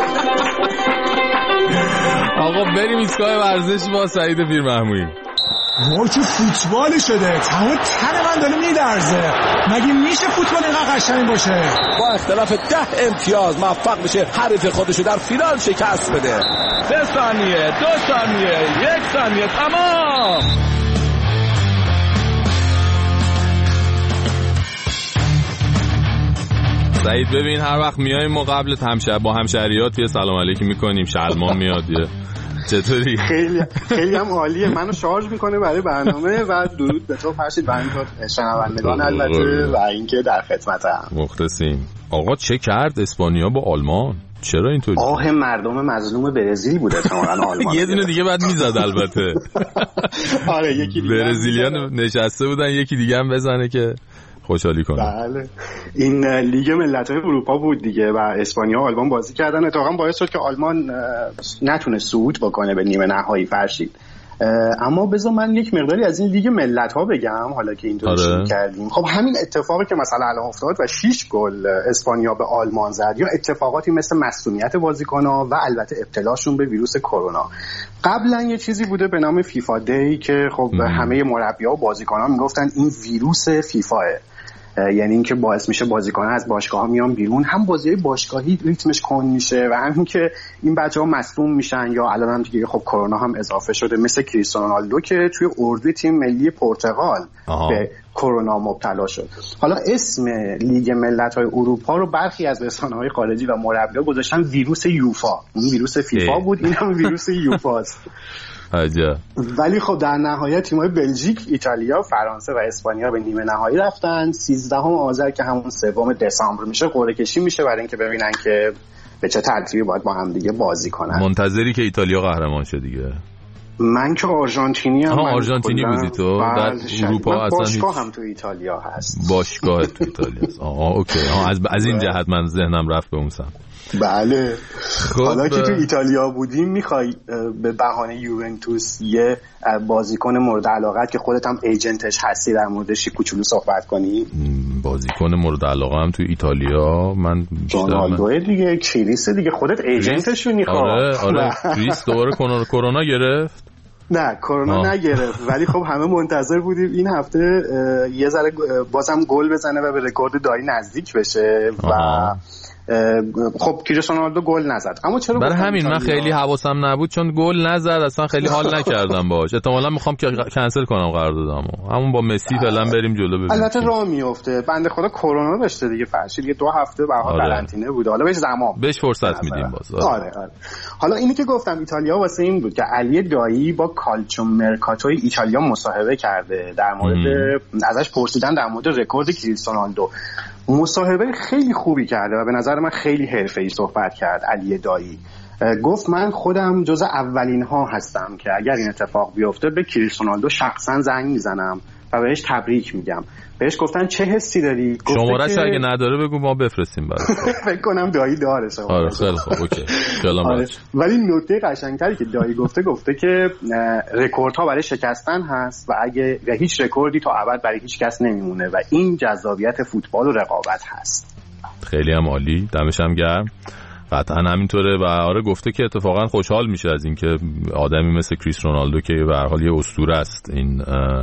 B: آقا بریم ایستگاه ورزش با سعید پیر محمودی.
M: وای تو فوتبال شده، تمام تن من داره میلرزه. مگه میشه فوتبال اینقدر قشنگ باشه؟
N: با اختلاف ده امتیاز موفق بشه حریف خودشو در فینال شکست بده. سه ثانیه، دو ثانیه، یک ثانیه، تمام.
B: سعید ببین هر وقت میایم ما قبل همشهر با همشهریات یه سلام علیکی میکنیم، شلمان میاد یه چطوری؟
O: خیلی خیلی هم عالیه، منو شارژ میکنه برای برنامه و درود به تو فرشید و این شنوندگان البته و اینکه در خدمتم.
B: مخلصیم. آقا چه کرد اسپانیا با آلمان؟ چرا اینطوری؟
O: آه مردم مظلوم برزیل بود احتمالاً آلمان.
B: یه دونه دیگه بعد میزد البته.
O: آره یکی دیگه.
B: برزیلیان نشسته بودن یکی دیگه هم بزنه که خوشحالی کنه.
O: بله این لیگ ملت‌های اروپا بود دیگه و اسپانیا و آلمان بازی کردن، اتفاقا باعث شد که آلمان نتونه صعود بکنه به نیمه نهایی فرشید. اما بذار من یک مقداری از این لیگ ملت‌ها بگم حالا که اینطور آره. شروع کردیم. خب همین اتفاقی که مثلا الان افتاد و شش گل اسپانیا به آلمان زد یا اتفاقاتی مثل مصونیت بازیکن‌ها و البته ابتلاشون به ویروس کرونا، قبلا یه چیزی بوده به نام فیفا دی که خب ام. همه مربی‌ها و بازیکن‌ها میگفتن این ویروس فیفاه، یعنی اینکه باعث میشه بازیکن‌ها از باشگاه‌ها میان بیرون، هم بازی‌های باشگاهی ریتمش کند میشه و همین که این بچه‌ها مصدوم میشن یا الان هم دیگه خب کرونا هم اضافه شده مثل کریستیانو رونالدو که توی اردوی تیم ملی پرتغال آها. به کرونا مبتلا شد. حالا اسم لیگ ملت‌های اروپا رو برخی از رسانه‌های خارجی و مربی‌ها گذاشتن ویروس یوفا. این ویروس فیفا ای. بود، این هم ویروس یوفاست.
B: عجب.
O: ولی خب در نهایت تیم‌های بلژیک، ایتالیا، فرانسه و اسپانیا به نیمه نهایی رفتن. سیزدهم آذر که همون سوم دسامبر میشه قرعه کشی میشه برای اینکه ببینن که به چه ترتیبی باید با هم دیگه بازی کنن.
B: منتظری که ایتالیا قهرمان شه دیگه.
O: من که آرژانتینی ام.
B: آها آرژانتینی بودی تو؟ در اروپا اصلا
O: باشگاه هم تو ایتالیا هست.
B: باشگاه تو ایتالیا هست. آها اوکی. آها از از این جهت من ذهنم رفت به اون سمت.
O: بله. حالا که تو ایتالیا بودیم میخوای به بهانه یوونتوس یه بازیکن مورد علاقت که خودت هم ایجنتش هستی در موردش کوچولو صحبت کنی؟
B: بازیکن مورد علاقه هم تو ایتالیا من
O: رونالدو دیگه، کریس دیگه، خودت ایجنتشونی خب.
B: آره آره کریس دوباره کرونا گرفت.
O: نه کرونا نگرفت ولی خب همه منتظر بودیم این هفته یه ذره بازم گل بزنه و به رکورد دایی نزدیک بشه و آه. خب کریستیانو رونالدو گل نزد. اما چرا
B: برای همین من خیلی حواسم نبود چون گل نزد اصلا خیلی حال نکردم باهاش. احتمالاً میخوام که کنسل کنم قراردادمو. همون با مسی فعلا بریم جلو ببینیم.
O: البته راه میفته. بنده خدا کرونا داشته دیگه فرشید دیگه دو هفته به حال قرنطینه بود. حالا بهش زمان
B: بهش فرصت میدیم باز.
O: آره آره. حالا اینی که گفتم ایتالیا واسه این بود که علی دایی با کالچو مرکاتوی ایتالیا مصاحبه کرده در مورد ام. ازش پرسیدن در مورد رکورد کریستیانو رونالدو. مصاحبه خیلی خوبی کرده و به نظر من خیلی حرفه‌ای صحبت کرد علی دایی. گفت من خودم جز اولین ها هستم که اگر این اتفاق بیفته به کریستیانو رونالدو شخصا زنگ میزنم و بهش تبریک میگم. بهش گفتن چه حسی داری؟
B: شماره‌اش که... اگه نداره بگو ما بفرستیم برات.
O: فکر کنم دایی داره شما.
B: آره خیلی خوب اوکی.
O: آره. ولی نکته قشنگتری که دایی گفته گفته که رکوردها برای شکستن هست و اگه و هیچ رکوردی تا ابد برای هیچ کس نمیمونه و این جذابیت فوتبال و رقابت هست.
B: خیلی هم عالی، دمش هم گرم. قطعا همینطوره و آره گفته که اتفاقا خوشحال میشه از اینکه آدمی مثل کریس رونالدو که به هر حال یه اسطوره است این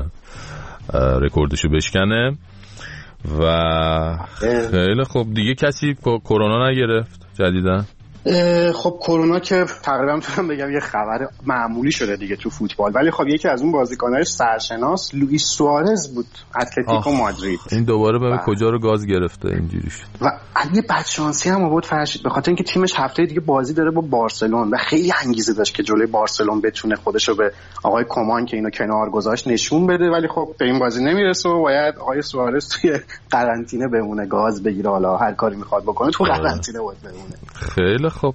B: رکوردشو بشکنه و خیلی خب دیگه کسی کرونا نگرفت جدیدن.
O: خب کرونا که تقریبا میتونم بگم یه خبر معمولی شده دیگه تو فوتبال، ولی خب یکی از اون بازیکن‌های سرشناس لوئیس سوارز بود اتلتیکو مادرید.
B: این دوباره به کجا رو گاز گرفته اینجوری شد
O: و یه بدشانسی هم بود فرشید به خاطر اینکه تیمش هفته دیگه بازی داره با بارسلون و خیلی انگیزه داشت که جلوی بارسلون بتونه خودش رو به آقای کومان که اینو کنار گذاشت نشون بده، ولی خب به این بازی نمیرسه و باید آقای سوارز توی قرنطینه بمونه، گاز بگیره، حالا هر کاری میخواد بکنه تو قرنطینه باید بمونه.
B: خیلی خب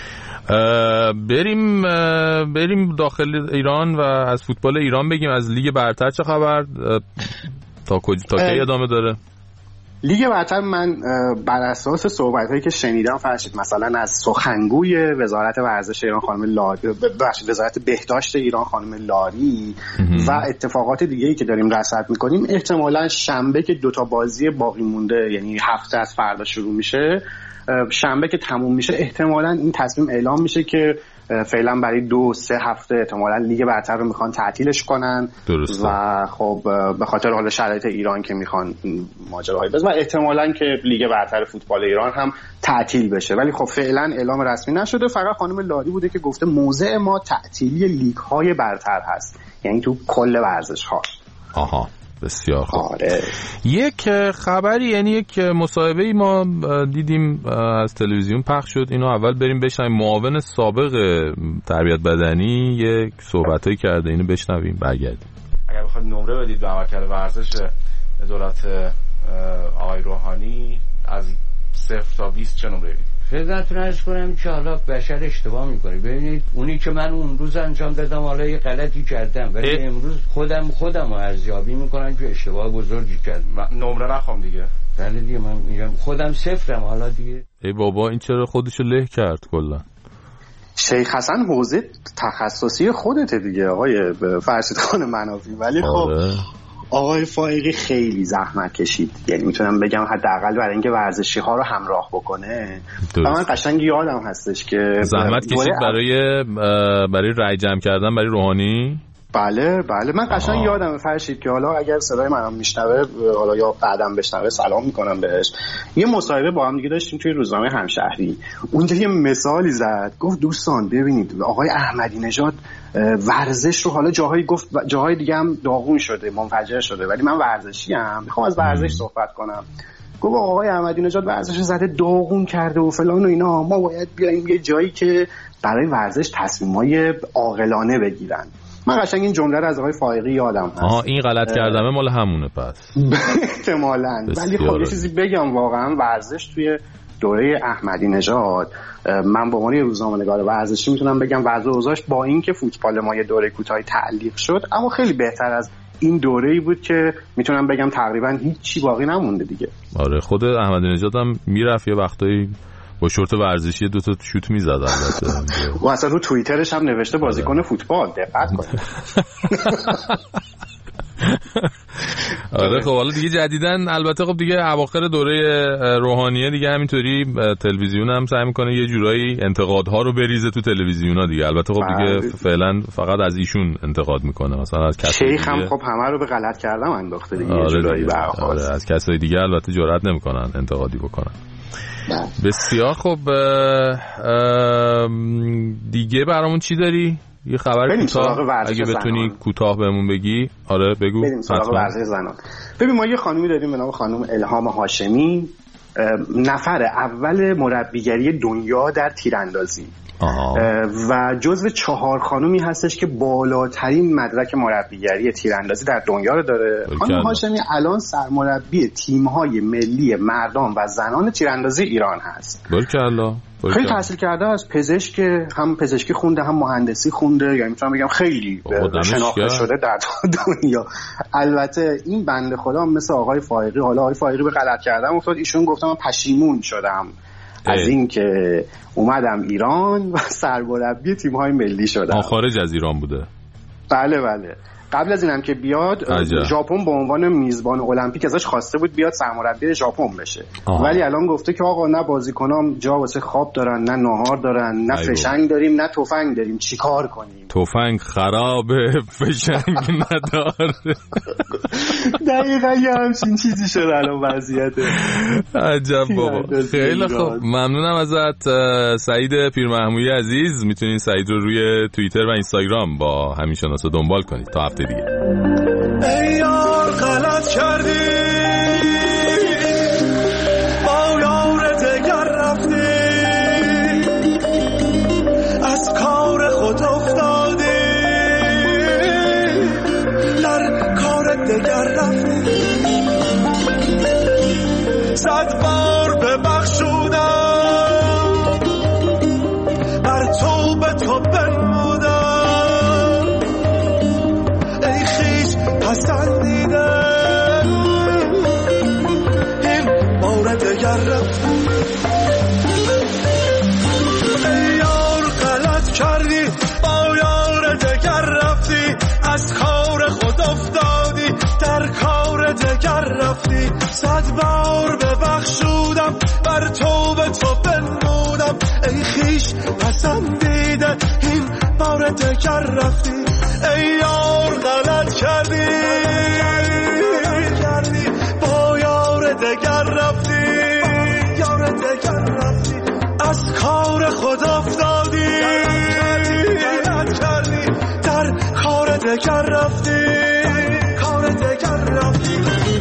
B: بریم بریم داخل ایران و از فوتبال ایران بگیم. از لیگ برتر چه خبر؟ تا کجا تا کی ادامه داره؟
O: لیگ برتر من بر اساس صحبت‌هایی که شنیدم فرشید مثلا از سخنگوی وزارت ورزش ایران خانم لاری، وزارت بهداشت ایران خانم لاری و اتفاقات دیگه‌ای که داریم رصد می‌کنیم، احتمالاً شنبه که دوتا بازی باقی مونده یعنی هفته از فردا شروع میشه، شنبه که تموم میشه احتمالاً این تصمیم اعلام میشه که فعلا برای دو سه هفته احتمالاً لیگ برتر رو میخوان تعطیلش کنن.
B: درسته.
O: و خب به خاطر حال شرایط ایران که میخوان ماجراهایی بس و احتمالاً که لیگ برتر فوتبال ایران هم تعطیل بشه، ولی خب فعلا اعلام رسمی نشده. فقط خانم لاری بوده که گفته موضع ما تعطیلی لیگ های برتر هست، یعنی تو کل ورزش ها.
B: آها بسیار خوب.
O: آره.
B: یک خبری، یعنی یک مصاحبه‌ای ما دیدیم از تلویزیون پخش شد، اینو اول بریم بشنویم. معاون سابق تربیت بدنی یک صحبتایی کرده، اینو بشنویم برگردیم.
P: اگر بخواد نمره بدید به عملکرد ورزش دولت آقای روحانی از صفر تا بیست چه نمره بدید؟
Q: خدمتتون عرض کنم که حالا بشر اشتباه میکنه. ببینید اونی که من اون روز انجام دادم حالا یه غلطی کردم، ولی اه؟ امروز خودم خودم ارزیابی میکنم که اشتباه بزرگی کردم.
P: نمره نخوام دیگه.
Q: بله دیگه من میگم خودم صفرم حالا دیگه.
B: ای بابا این چرا خودشو له کرد کلا؟
O: شیخ حسن حوزه تخصصی خودته دیگه آقای فرشید خان منافی، ولی
B: آره.
O: خب آقای فائقی خیلی زحمت کشید، یعنی میتونم بگم حداقل برای اینکه ورزشی ها رو همراه بکنه. و من قشنگ یادم هستش که
B: زحمت کشید برای برای رای جمع کردن برای روحانی.
O: بله بله من قشنگ یادم فرشید که حالا اگر صدای منم میشنوه حالا یا بعدم بشنوه سلام میکنم بهش. یه مصاحبه با هم دیگه داشتیم توی روزنامه همشهری، اونجا یه مثالی زد، گفت دوستان ببینید آقای احمدی نژاد ورزش رو حالا جاهایی گفت جاهای دیگه هم داغون شده منفجر شده، ولی من ورزشی ام میخوام از ورزش صحبت کنم. گفت آقای احمدی نژاد ورزش زده داغون کرده و فلان و اینا، ما باید بیایم یه جایی که برای ورزش تصمیمای عاقلانه بگیرن. من قشنگ این جمله رو از آقای فائقی یادم هست.
B: آها این غلط کردمه مال همونه پس.
O: احتمالاً. ولی خب یه چیزی بگم، واقعا ورزش توی دوره احمدی نژاد من به عنوان روزنامه‌نگار ورزشی میتونم بگم وضع اوضاعش با اینکه فوتبال ما یه دوره کوتاهی تعلیق شد، اما خیلی بهتر از این دوره‌ای بود که میتونم بگم تقریبا هیچی باقی نمونده دیگه.
B: آره خود احمدی نژاد هم میرفت یه وقتایی با شورت ورزشی دو تا شوت میزد البته.
O: و اصلا رو توییترش هم نوشته بازیکن فوتبال، دقت کنید.
B: آره خب حالا دیگه جدیدن البته خب دیگه اواخر دوره روحانیه دیگه همینطوری تلویزیون هم سعی میکنه یه جورایی انتقادها رو بریزه تو تلویزیونا دیگه. البته خب دیگه فعلا فقط از ایشون انتقاد میکنه، مثلا از کسای دیگه
O: شیخ هم خب همه رو به غلط کردم انداخته دیگه.
B: آره
O: جورایی
B: دیگه.
O: برخواست.
B: آره از کسای دیگه البته جرئت نمیکنن انتقادی بکنن. بسیار خب دیگه برامون چی داری؟ یه خبر کوتاه اگه بتونی کوتاه بهمون بگی. آره بگو.
O: بریم سراغ ورزش زنان. ببین ما یه خانومی داریم به نام خانم الهام هاشمی، نفر اول مربیگری دنیا در تیراندازی و جزو چهار خانومی هستش که بالاترین مدرک مربیگری تیراندازی در دنیا رو داره. خانم هاشمی الان سرمربی تیم‌های ملی مردان و زنان تیراندازی ایران هست.
B: بارکالله.
O: خیلی تحصیل کرده، از پزشک هم پزشکی خونده هم مهندسی خونده، یعنی میتونم بگم خیلی شناخته شده در دنیا. البته این بنده خدا مثل آقای فائقی، حالا آقای فائقی به غلط کردم افتاد، ایشون گفتم من پشیمون شدم از این که اومدم ایران و سرمربی تیم‌های ملی شدم.
B: خارج از ایران بوده.
O: بله بله. قبل از اینم که بیاد ژاپن به عنوان میزبان المپیک ازش خواسته بود بیاد سرمربی ژاپن بشه. آه. ولی الان گفته که آقا نه بازیکنام جا واسه خواب دارن، نه ناهار دارن، نه فشنگ داریم، نه تفنگ داریم، چیکار کنیم؟
B: تفنگ خرابه، فشنگ نداره.
O: دقیقاً یه همچین چیزی شده الان وضعیت.
B: عجب بابا. خیلی خوب، ممنونم ازت سعید پیرمحمودی عزیز. میتونید سعید رو روی توییتر و اینستاگرام با همین شناسا دنبال کنید. تا هفته دیگه.
I: ای یار غلط کردی، با یار دگر رفتی، از کار خود افتادی، در کار دگر رفتی. صد بار ببخشودم، بر تو به تو بنمودم، پسندیده این بار دگر رفت. ای یار غلط کردی، با یار دگر رفتی، از کار خود افتادی، در کار دگر رفتی. صد بار ببخشودم، بر تو به تو بنمودم، ای خویش پسندیده دگر رفتی ای یار غلط کردی با یار دگر رفتی یار دگر رفتی از کار خود افتادی غلط کردی در کار دگر رفتی کار دگر رفتی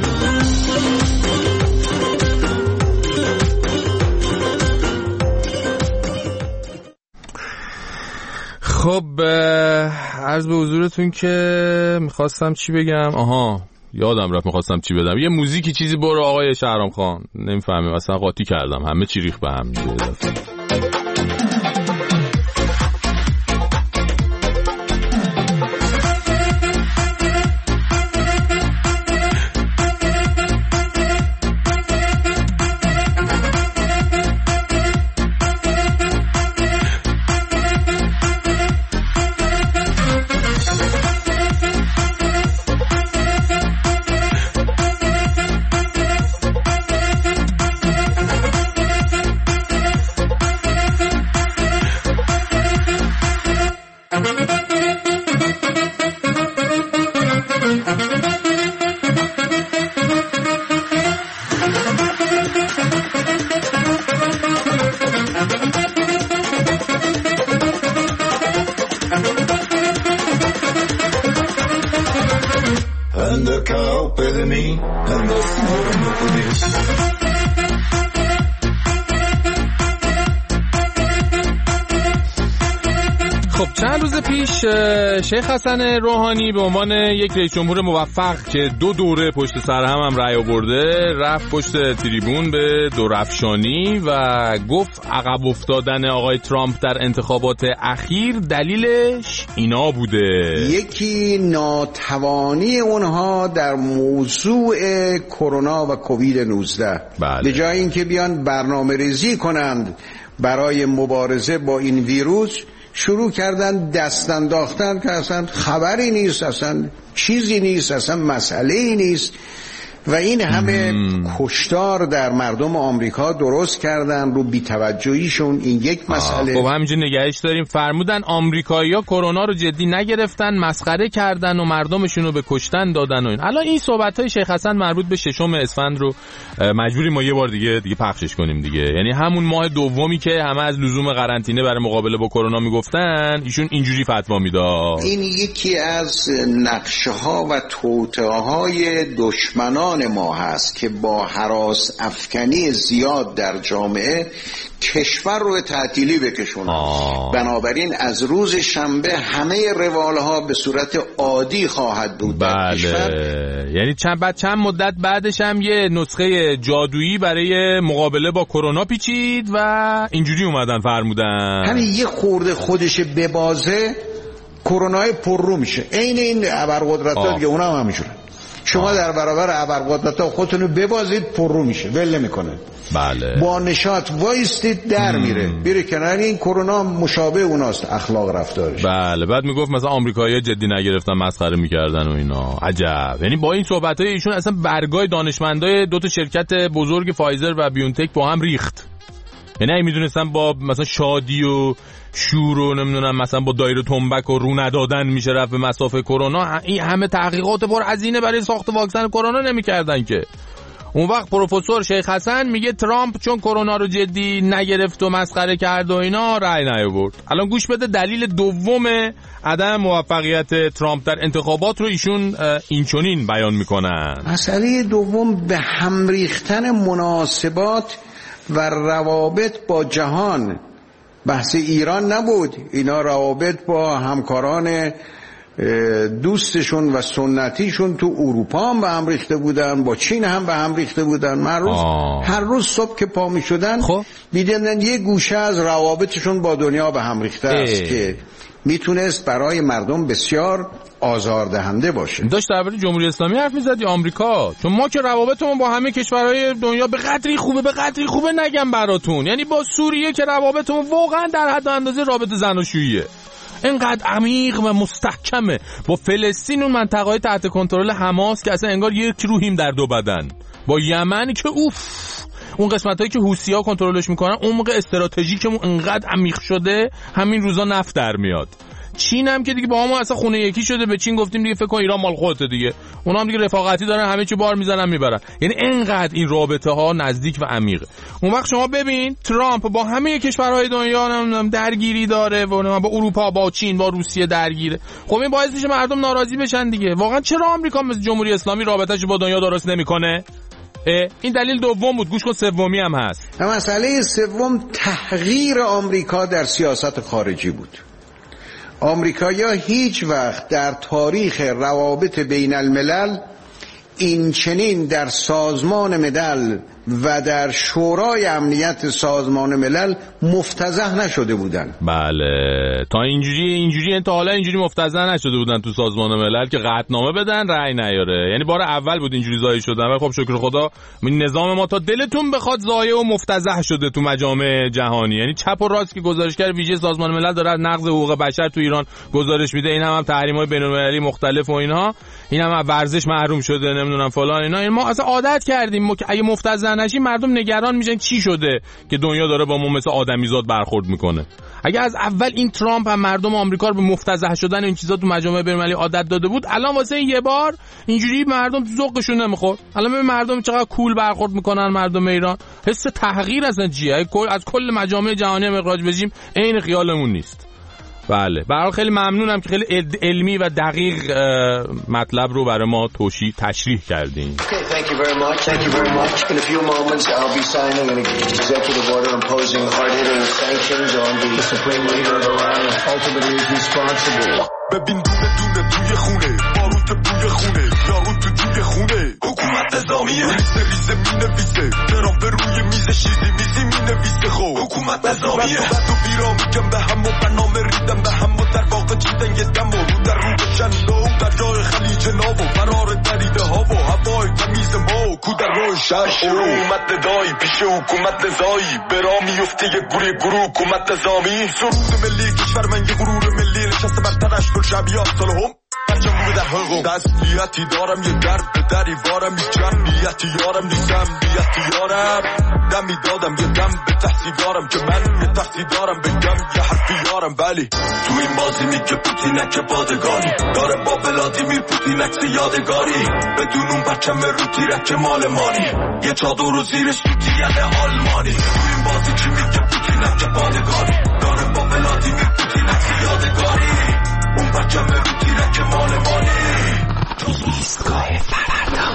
B: خب عرض به حضورتون که میخواستم چی بگم آها یادم رفت میخواستم چی بدم یه موزیکی چیزی برو آقای شهرام خان نمیفهمم اصلا قاطی کردم همه چی ریخ به هم شیخ حسن روحانی به عنوان یک رئیس جمهور موفق که دو دوره پشت سر هم هم رأی آورده رفت پشت تریبون به دورافشانی و گفت عقب افتادن آقای ترامپ در انتخابات اخیر دلیلش اینا بوده
G: یکی ناتوانی اونها در موضوع کرونا و کووید نوزده
B: بله.
G: به جای اینکه بیان برنامه ریزی کنند برای مبارزه با این ویروس شروع کردن دست انداختن که اصلا خبری نیست اصلا چیزی نیست اصلا مسئله‌ای نیست و این همه مم. کشتار در مردم آمریکا درست کردن رو بی‌توجهیشون این یک مسئله.
B: خب همینجا نگهش داریم فرمودن آمریکایی‌ها کرونا رو جدی نگرفتن مسخره کردن و مردمشون رو به کشتن دادن و این. الان این صحبت‌های شیخ حسن مربوط به ششم اسفند رو مجبوریم ما یه بار دیگه دیگه پخشش کنیم دیگه. یعنی همون ماه دومی که همه از لزوم قرنطینه برای مقابله با کرونا میگفتن ایشون اینجوری فتوا میداد.
G: این یکی از نقشه‌ها و توطئه‌های دشمنان ما هست که با هراس افکنی زیاد در جامعه کشور رو به تعطیلی بکشونن. بنابراین از روز شنبه همه روالها به صورت عادی خواهد بود در
B: بله.
G: کشور.
B: یعنی چند بعد چند مدت بعدش هم یه نسخه جادویی برای مقابله با کرونا پیچید و اینجوری اومدن فرمودن
G: همین یه خورده خودش ببازه کرونای پررو میشه. عین این ابرقدرت‌ها دیگه اونا هم همینجوره. شما در برابر ابرقدرت‌ها خودتون رو ببازید پررو میشه ول نمیکنه.
B: بله.
G: با نشاط وایستید در میره میره کنار. این کرونا مشابه اوناست اخلاق رفتارش.
B: بله. بعد میگفت مثلا آمریکایی‌ها جدی نگرفتن مسخره میکردن و اینا. عجب. یعنی با این صحبت‌های ایشون اصلا برگای دانشمندای دو تا شرکت بزرگ فایزر و بیونتک با هم ریخت. یعنی اگه میدونستم با مثلا شادی و شور و نمیدونم مثلا با دایره تنبک و رو ندادن میشه رفت به مسافه کرونا این همه تحقیقات پر هزینه برای ساخت واکسن کرونا نمیکردن که. اون وقت پروفسور شیخ حسن میگه ترامپ چون کرونا رو جدی نگرفت و مسخره کرد و اینا رأی نیاورد. الان گوش بده دلیل دوم عدم موفقیت ترامپ در انتخابات رو ایشون اینچنین بیان میکنن.
G: مسئله دوم به هم ریختن مناسبات و روابط با جهان. بحث ایران نبود، اینا روابط با همکاران دوستشون و سنتیشون تو اروپا هم به هم ریخته بودن، با چین هم به هم ریخته بودن. هر روز هر روز صبح که پا می شدن دیدن یه گوشه از روابطشون با دنیا به هم ریخته است که میتونست برای مردم بسیار آزاردهنده باشه.
B: داشت درباره جمهوری اسلامی حرف میزد یا آمریکا؟ چون ما که روابطمون با همه کشورهای دنیا به قدری خوبه به قدری خوبه نگم براتون. یعنی با سوریه که روابطمون واقعا در حد و اندازه رابطه زناشوییه، اینقدر عمیق و مستحکمه. با فلسطین اون منطقه‌های تحت کنترل حماس که اصلا انگار یک روحیم در دو بدن. با یمن که اوف اون قسمتایی که حوثی‌ها کنترلش میکنن اون موقع استراتژیکمون انقدر عمیق شده همین روزا نفت در میاد. چین هم که دیگه با ما اصلا خونه یکی شده، به چین گفتیم دیگه فکر کن ایران مال خودته دیگه، اونا هم دیگه رفاقتی دارن، همه چی بار میزنن میبرن. یعنی انقدر این رابطه ها نزدیک و عمیقه. اون وقت شما ببین ترامپ با همه کشورهای دنیا نمیدونم درگیری داره و با اروپا، با چین، با روسیه درگیره. خب این باعث میشه مردم ناراضی بشن دیگه. واقعا چرا آمریکا مثل جمهوری اسلامی رابطه‌اش با دنیا درست نمیکنه؟ این دلیل دوم بود. گوش کن سومی هم هست.
G: مسئله سوم تغییر آمریکا در سیاست خارجی بود. آمریکایی‌ها هیچ وقت در تاریخ روابط بین الملل این چنین در سازمان ملل و در شورای امنیت سازمان ملل مفتضح نشده بودن.
B: بله تا اینجوری اینجوری تا حالا اینجوری مفتضح نشده بودن تو سازمان ملل که قطعنامه بدن رأی نیاره. یعنی بار اول بود اینجوری زایی شدن و خب شکر خدا نظام ما تا دلتون بخواد زایه و مفتضح شده تو مجامع جهانی. یعنی چپ و راست که گزارشگر ویژه سازمان ملل داره نقض حقوق بشر تو ایران گزارش میده، این هم, هم تحریم‌های بین‌المللی مختلف و اینها، این هم, هم ورزش محروم شده نمیدونم فلان اینا. این ما اصلا عادت کردیم که اگه مفتضح نشیم مردم نگران میشن چی شده که دنیا داره با ما مثل آدمیزاد برخورد میکنه. اگه از اول این ترامپ هم مردم آمریکا رو به مفتضح شدن این چیزا تو مجامع بین‌المللی عادت داده بود، الان واسه یه بار اینجوری مردم ذوقشون نمیخورد. الان ببین مردم چقدر کول برخورد میکنن. مردم ایران حس تحقیر اصلا چیه؟ از کل مجامع جهانی هم اخراج بشیم عین خیالمون نیست. بله برای خیلی ممنونم که خیلی علمی و دقیق مطلب رو برای ما توشی تشریح کردین.
R: Okay, thank you very much. Thank you very much. In a few moments I'll be signing an executive order imposing hard-hitting sanctions on the supreme leader of Iran. Ultimately is responsible.
H: ببین دونه دونه توی خونه باروت بوی خونه یارو تو توی خونه حکومت نظامیه ریزه ریزه می نویسه ترامپ روی میز شیزی میزی می نویسه خب حکومت نظامیه بعد و بیرا میگم به هم و برنامه ریدم به هم و در واقع چیدن یه دم و رو در رو بشن نو در جای خلیج ناب و فرار دریده ها و هوای تمیز ما و کو در روی شهر حکومت ندایی پیش حکومت نظایی برا میفته یه گوری گروه حکومت نظامی سرود ملی کشور من یه غرور ملی نشسته بر ترش کل شبیات سالهم بچه مو در حلقم دستیتی دارم یه درد به دریوارم یه جمعیتی یارم نیزم بیتی یارم دمی دادم یه دم به تحصیدارم که من یه تحصیدارم بگم یه حرفی یارم ولی تو این بازی میگه پوتینک پادگانی داره با ولادیمیر پوتینک یادگاری بدون اون بچم رو تیرک مال مانی یه چادر رو زیرش تو تیرک آلمانی تو این بازی چی میگه پوتینک پادگانی داره با ولادیمیر پوتینک یادگاری اون بچم رو تیرک مال مانی ایستگاه فردا.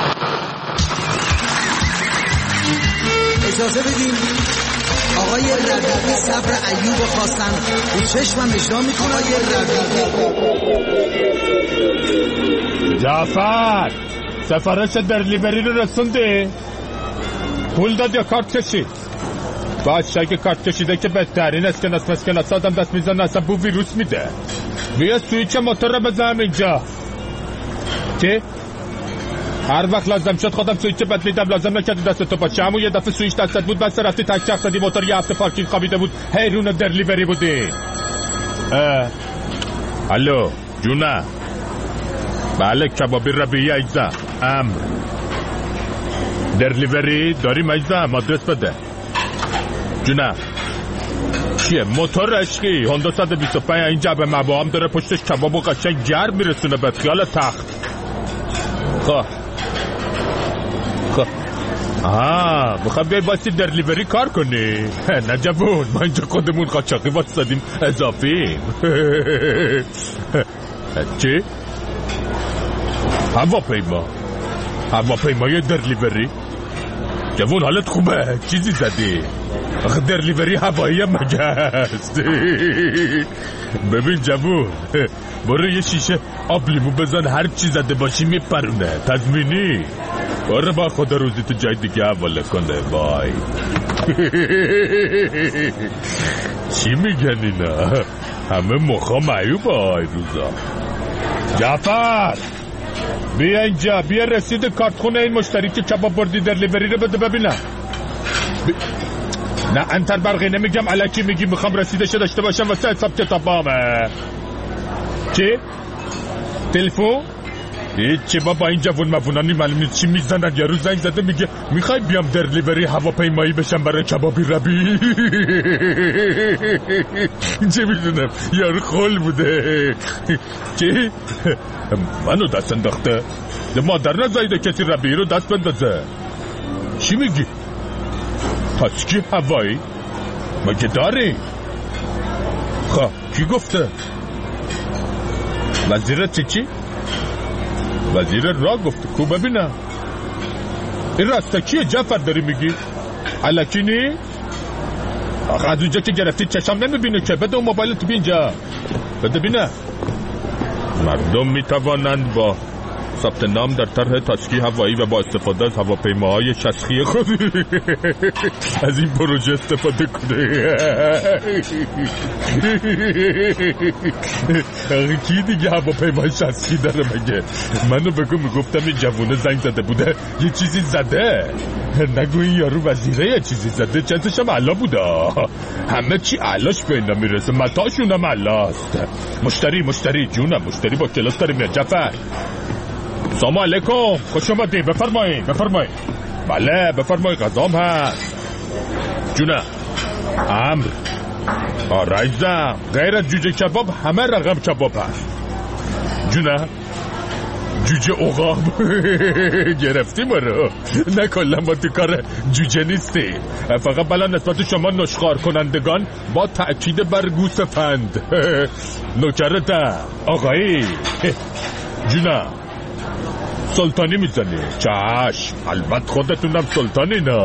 S: اجازه بدین آقای ربیعی صبر ایوب خواستن به چشمم اجرا میکنه. آقای ربیعی
J: جعفر سفارش در لیبری رو رسونده؟ پول داد یا کارت کشید؟ باشه اگه کارت کشیده که بهترین اسکناس مسکناس آدم دست میزن اصلا بو ویروس میده. بیا سویچ موتور رو بزنم اینجا. چی؟ هر وقت لازم شد خودم سویچ بدلیدم، لازم نکردی دست تو باشه. همون یه دفعه سویچ دستت بود بس رفتی تک چرخ زدی موتور یه هفته پارکینگ خوابیده بود حیرون درلیوری بودی. الو جونه. بله کبابی ربیعی ایزا امر درلیوری داریم ایزا آدرس بده. جونه چیه؟ موتور عشقی هوندا صد و بیست و پنج این جبه مباهم داره پشتش کباب و قشنگ گرم میرسونه به خیال تخت. خب خب آها بخواه بیای باسی در لیوری کار کنی؟ نه جبون ما اینجا خودمون قاچاقی واسدیم اضافیم. چی؟ هواپیما هواپیمای در لیوری؟ جوون حالت خوبه؟ چیزی زدی؟ آخه در لیوری هوایی هم مگه هست؟ ببین جوون برو یه شیشه آب لیمو بزن هر چی زده باشی میپرونه تضمینی. برو با خدا روزی تو جای دیگه حواله کنه. بای. چی میگن اینا؟ همه مخا معیوب های روزا. جعفر بیا اینجا، بیا رسید کارتخونه این مشتری که کباب بردی در لیوری رو بده ببینم. ب... نه انتر برقی نمیگم الکی میگی، میخوام رسیدشو داشته باشم واسه حساب کتابامه. چی؟ تلفن؟ چه با با این جوون مفونانی معلوم نیست چی میزنن. یارو زنگ زده میگه میخوای بیام دلیوری هواپیمایی بشم برای کبابی ربی. چه میدونم یارو خل بوده. چی؟ منو دست انداخته. مادر نزایده کسی ربی رو دست بندازه. چی میگی؟ تاسکی هوایی؟ مگه داری؟ خب کی گفته؟ وزیرت چی؟ وزیر را گفته کو ببینم. این راستا کیه جعفر داری میگی؟ الکی نی؟ آخه از اونجا که گرفتی چشم نمیبینه که. بده اون موبایلت بی اینجا. بده بینه. مردم میتوانند با ثبت نام در طرح تاسکی هوایی و با استفاده از هواپیماهای شخصی خود از این پروژه استفاده کنه. کی دیگه هواپیمای شخصی داره مگه؟ منو بگو. میگفتم این جوونه زنگ زده بوده یه چیزی زده. نگو این یارو وزیره یه چیزی زده. چندش هم علا بوده. همه چی علاش به اینا میرسه. متاشون هم علاست. مشتری مشتری جونم مشتری با کلاس داره میاد. جعفر سلام علیکم. خوش آمدید. بفرمایید بفرمایید. بله بفرمایید. غذام هست. جونه امر. آرایزم. غیر از جوجه کباب همه رقم کباب هست. جونه جوجه عقاب. گرفتی ما رو. نه کلا ما تو کار جوجه نیستی. فقط بلا نسبت شما نشخوار کنندگان با تأکید بر گوسفند. نوکرتم آقایی. جونه سلطانی میزنی؟ چشم البته خودتونم سلطانی نه.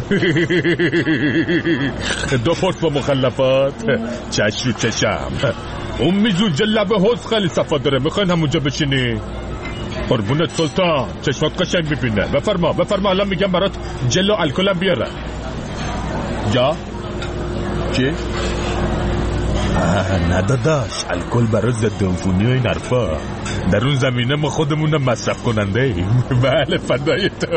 J: دو پورت با مخلفات. چشم چشم. اون میزون جلب حوز خیلی صفا داره. میخواین همونجا بشینی؟ قربونت سلطان چشمات قشنگ میبینه. بفرما بفرما. الان میگم برات جل و الکلم بیارم. یا چی؟ نه داداش الکل برای ضد عفونی و این حرفا. در اون زمینه ما خودمونم مصرف کننده ایم. بله فدای تو.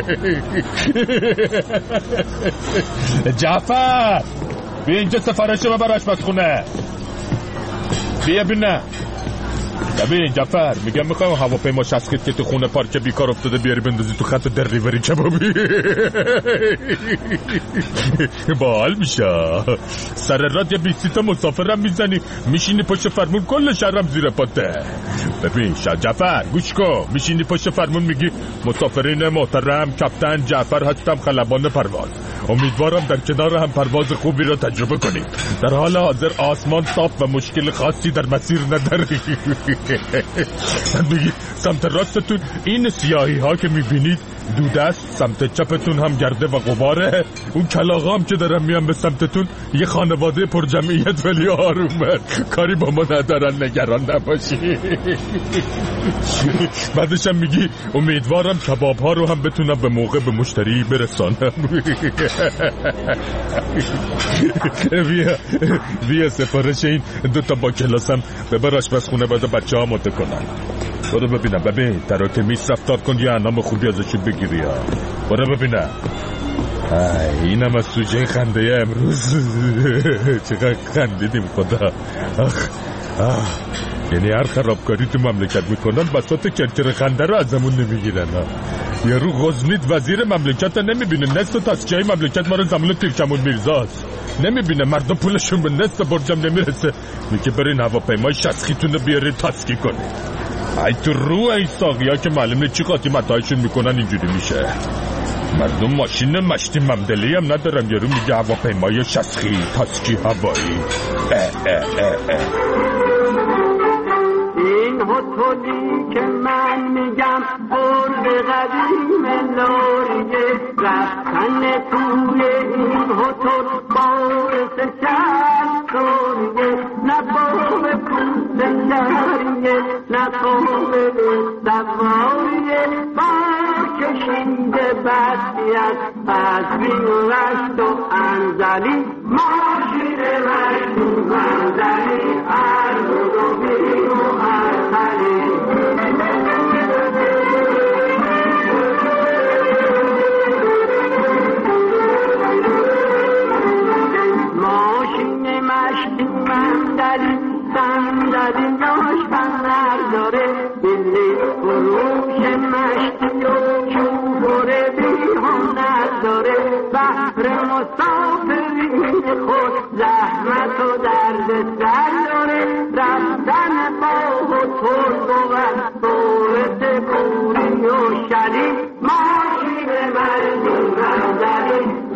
J: جعفر بیا اینجا سفارش ببر آشپزخونه. بیا بینه. ببین جعفر میگم میخوام هواپیما شخصیت که تو خونه پارک بیکار افتاده بیاری بندازی تو خط دلیوری کبابی. باحال میشه. سر رات یه بیستی تا مسافرم میزنی میشینی پشت فرمون کل شهرم زیر پاته. ببین شاه جعفر گوش کن. میشینی پشت فرمون میگی مسافرین محترم کاپیتان جعفر هستم خلبان پرواز. امیدوارم در کنار هم پرواز خوبی را تجربه کنید. در حال حاضر آسمان صاف و مشکل خاصی در مسیر نداره. میگی سمت راستتون این سیاهی ها که میبینید دوده است. سمت چپتون هم گرده و غباره. اون کلاغا هم که دارن میان به سمتتون یه خانواده پر جمعیت ولی آرومه. کاری با ما ندارن نگران نباشی. بعدش هم میگی امیدوارم کباب ها رو هم بتونم به موقع به مشتری برسانم. بیا بیا سفارش این دوتا با کلاسم ببر آشپزخونه بعد بچه ها مده کنن. برو ببینم. ببین تراکمیست رفتار کن یه انام خوبی ازشون بگیری ها. برو ببینم. اینم از سوژه خنده امروز. چقدر خندیدیم خدا. آخ آخ. یعنی هر خرابکاری تو مملکت میکنن بساط کرکر خنده رو ازمون نمیگیرن. یارو غزنید وزیر مملکت نمیبینه. نصف تاسکی های مملکت ما رو زمان تیرکمون میرزاست. نمیبینه مردم پولشون به نصف برجم نمیرسه. میگه برین هواپیمای شخصیتون رو بیارین تاسکی کنید. ای تو رو این ساقی ها که معلومه چی قاطی متایشون میکنن اینجوری میشه. مردم ماشین مشتی ممدلی هم ندارم. یارو میگه هواپیمای شخصی تاسکی هوایی. اه اه اه اه.
K: این هتلی که من میگم برد قدیم لاریه رفتن توی این هتل باعث شرطوریه نه باب پوست دریه نه باب سواریه بر کشیده بدیت از بین رشت و انزلی ماشین رشت و انزلی عرض و بین و انزلی ماشین مشتی مندلی صندلی داشت بندر داره بلی برو نداره بحر مسافرین خود زحمت و درد سر داره رفتن با و تر بود دولت کوری و شدید ماشین مردی مردی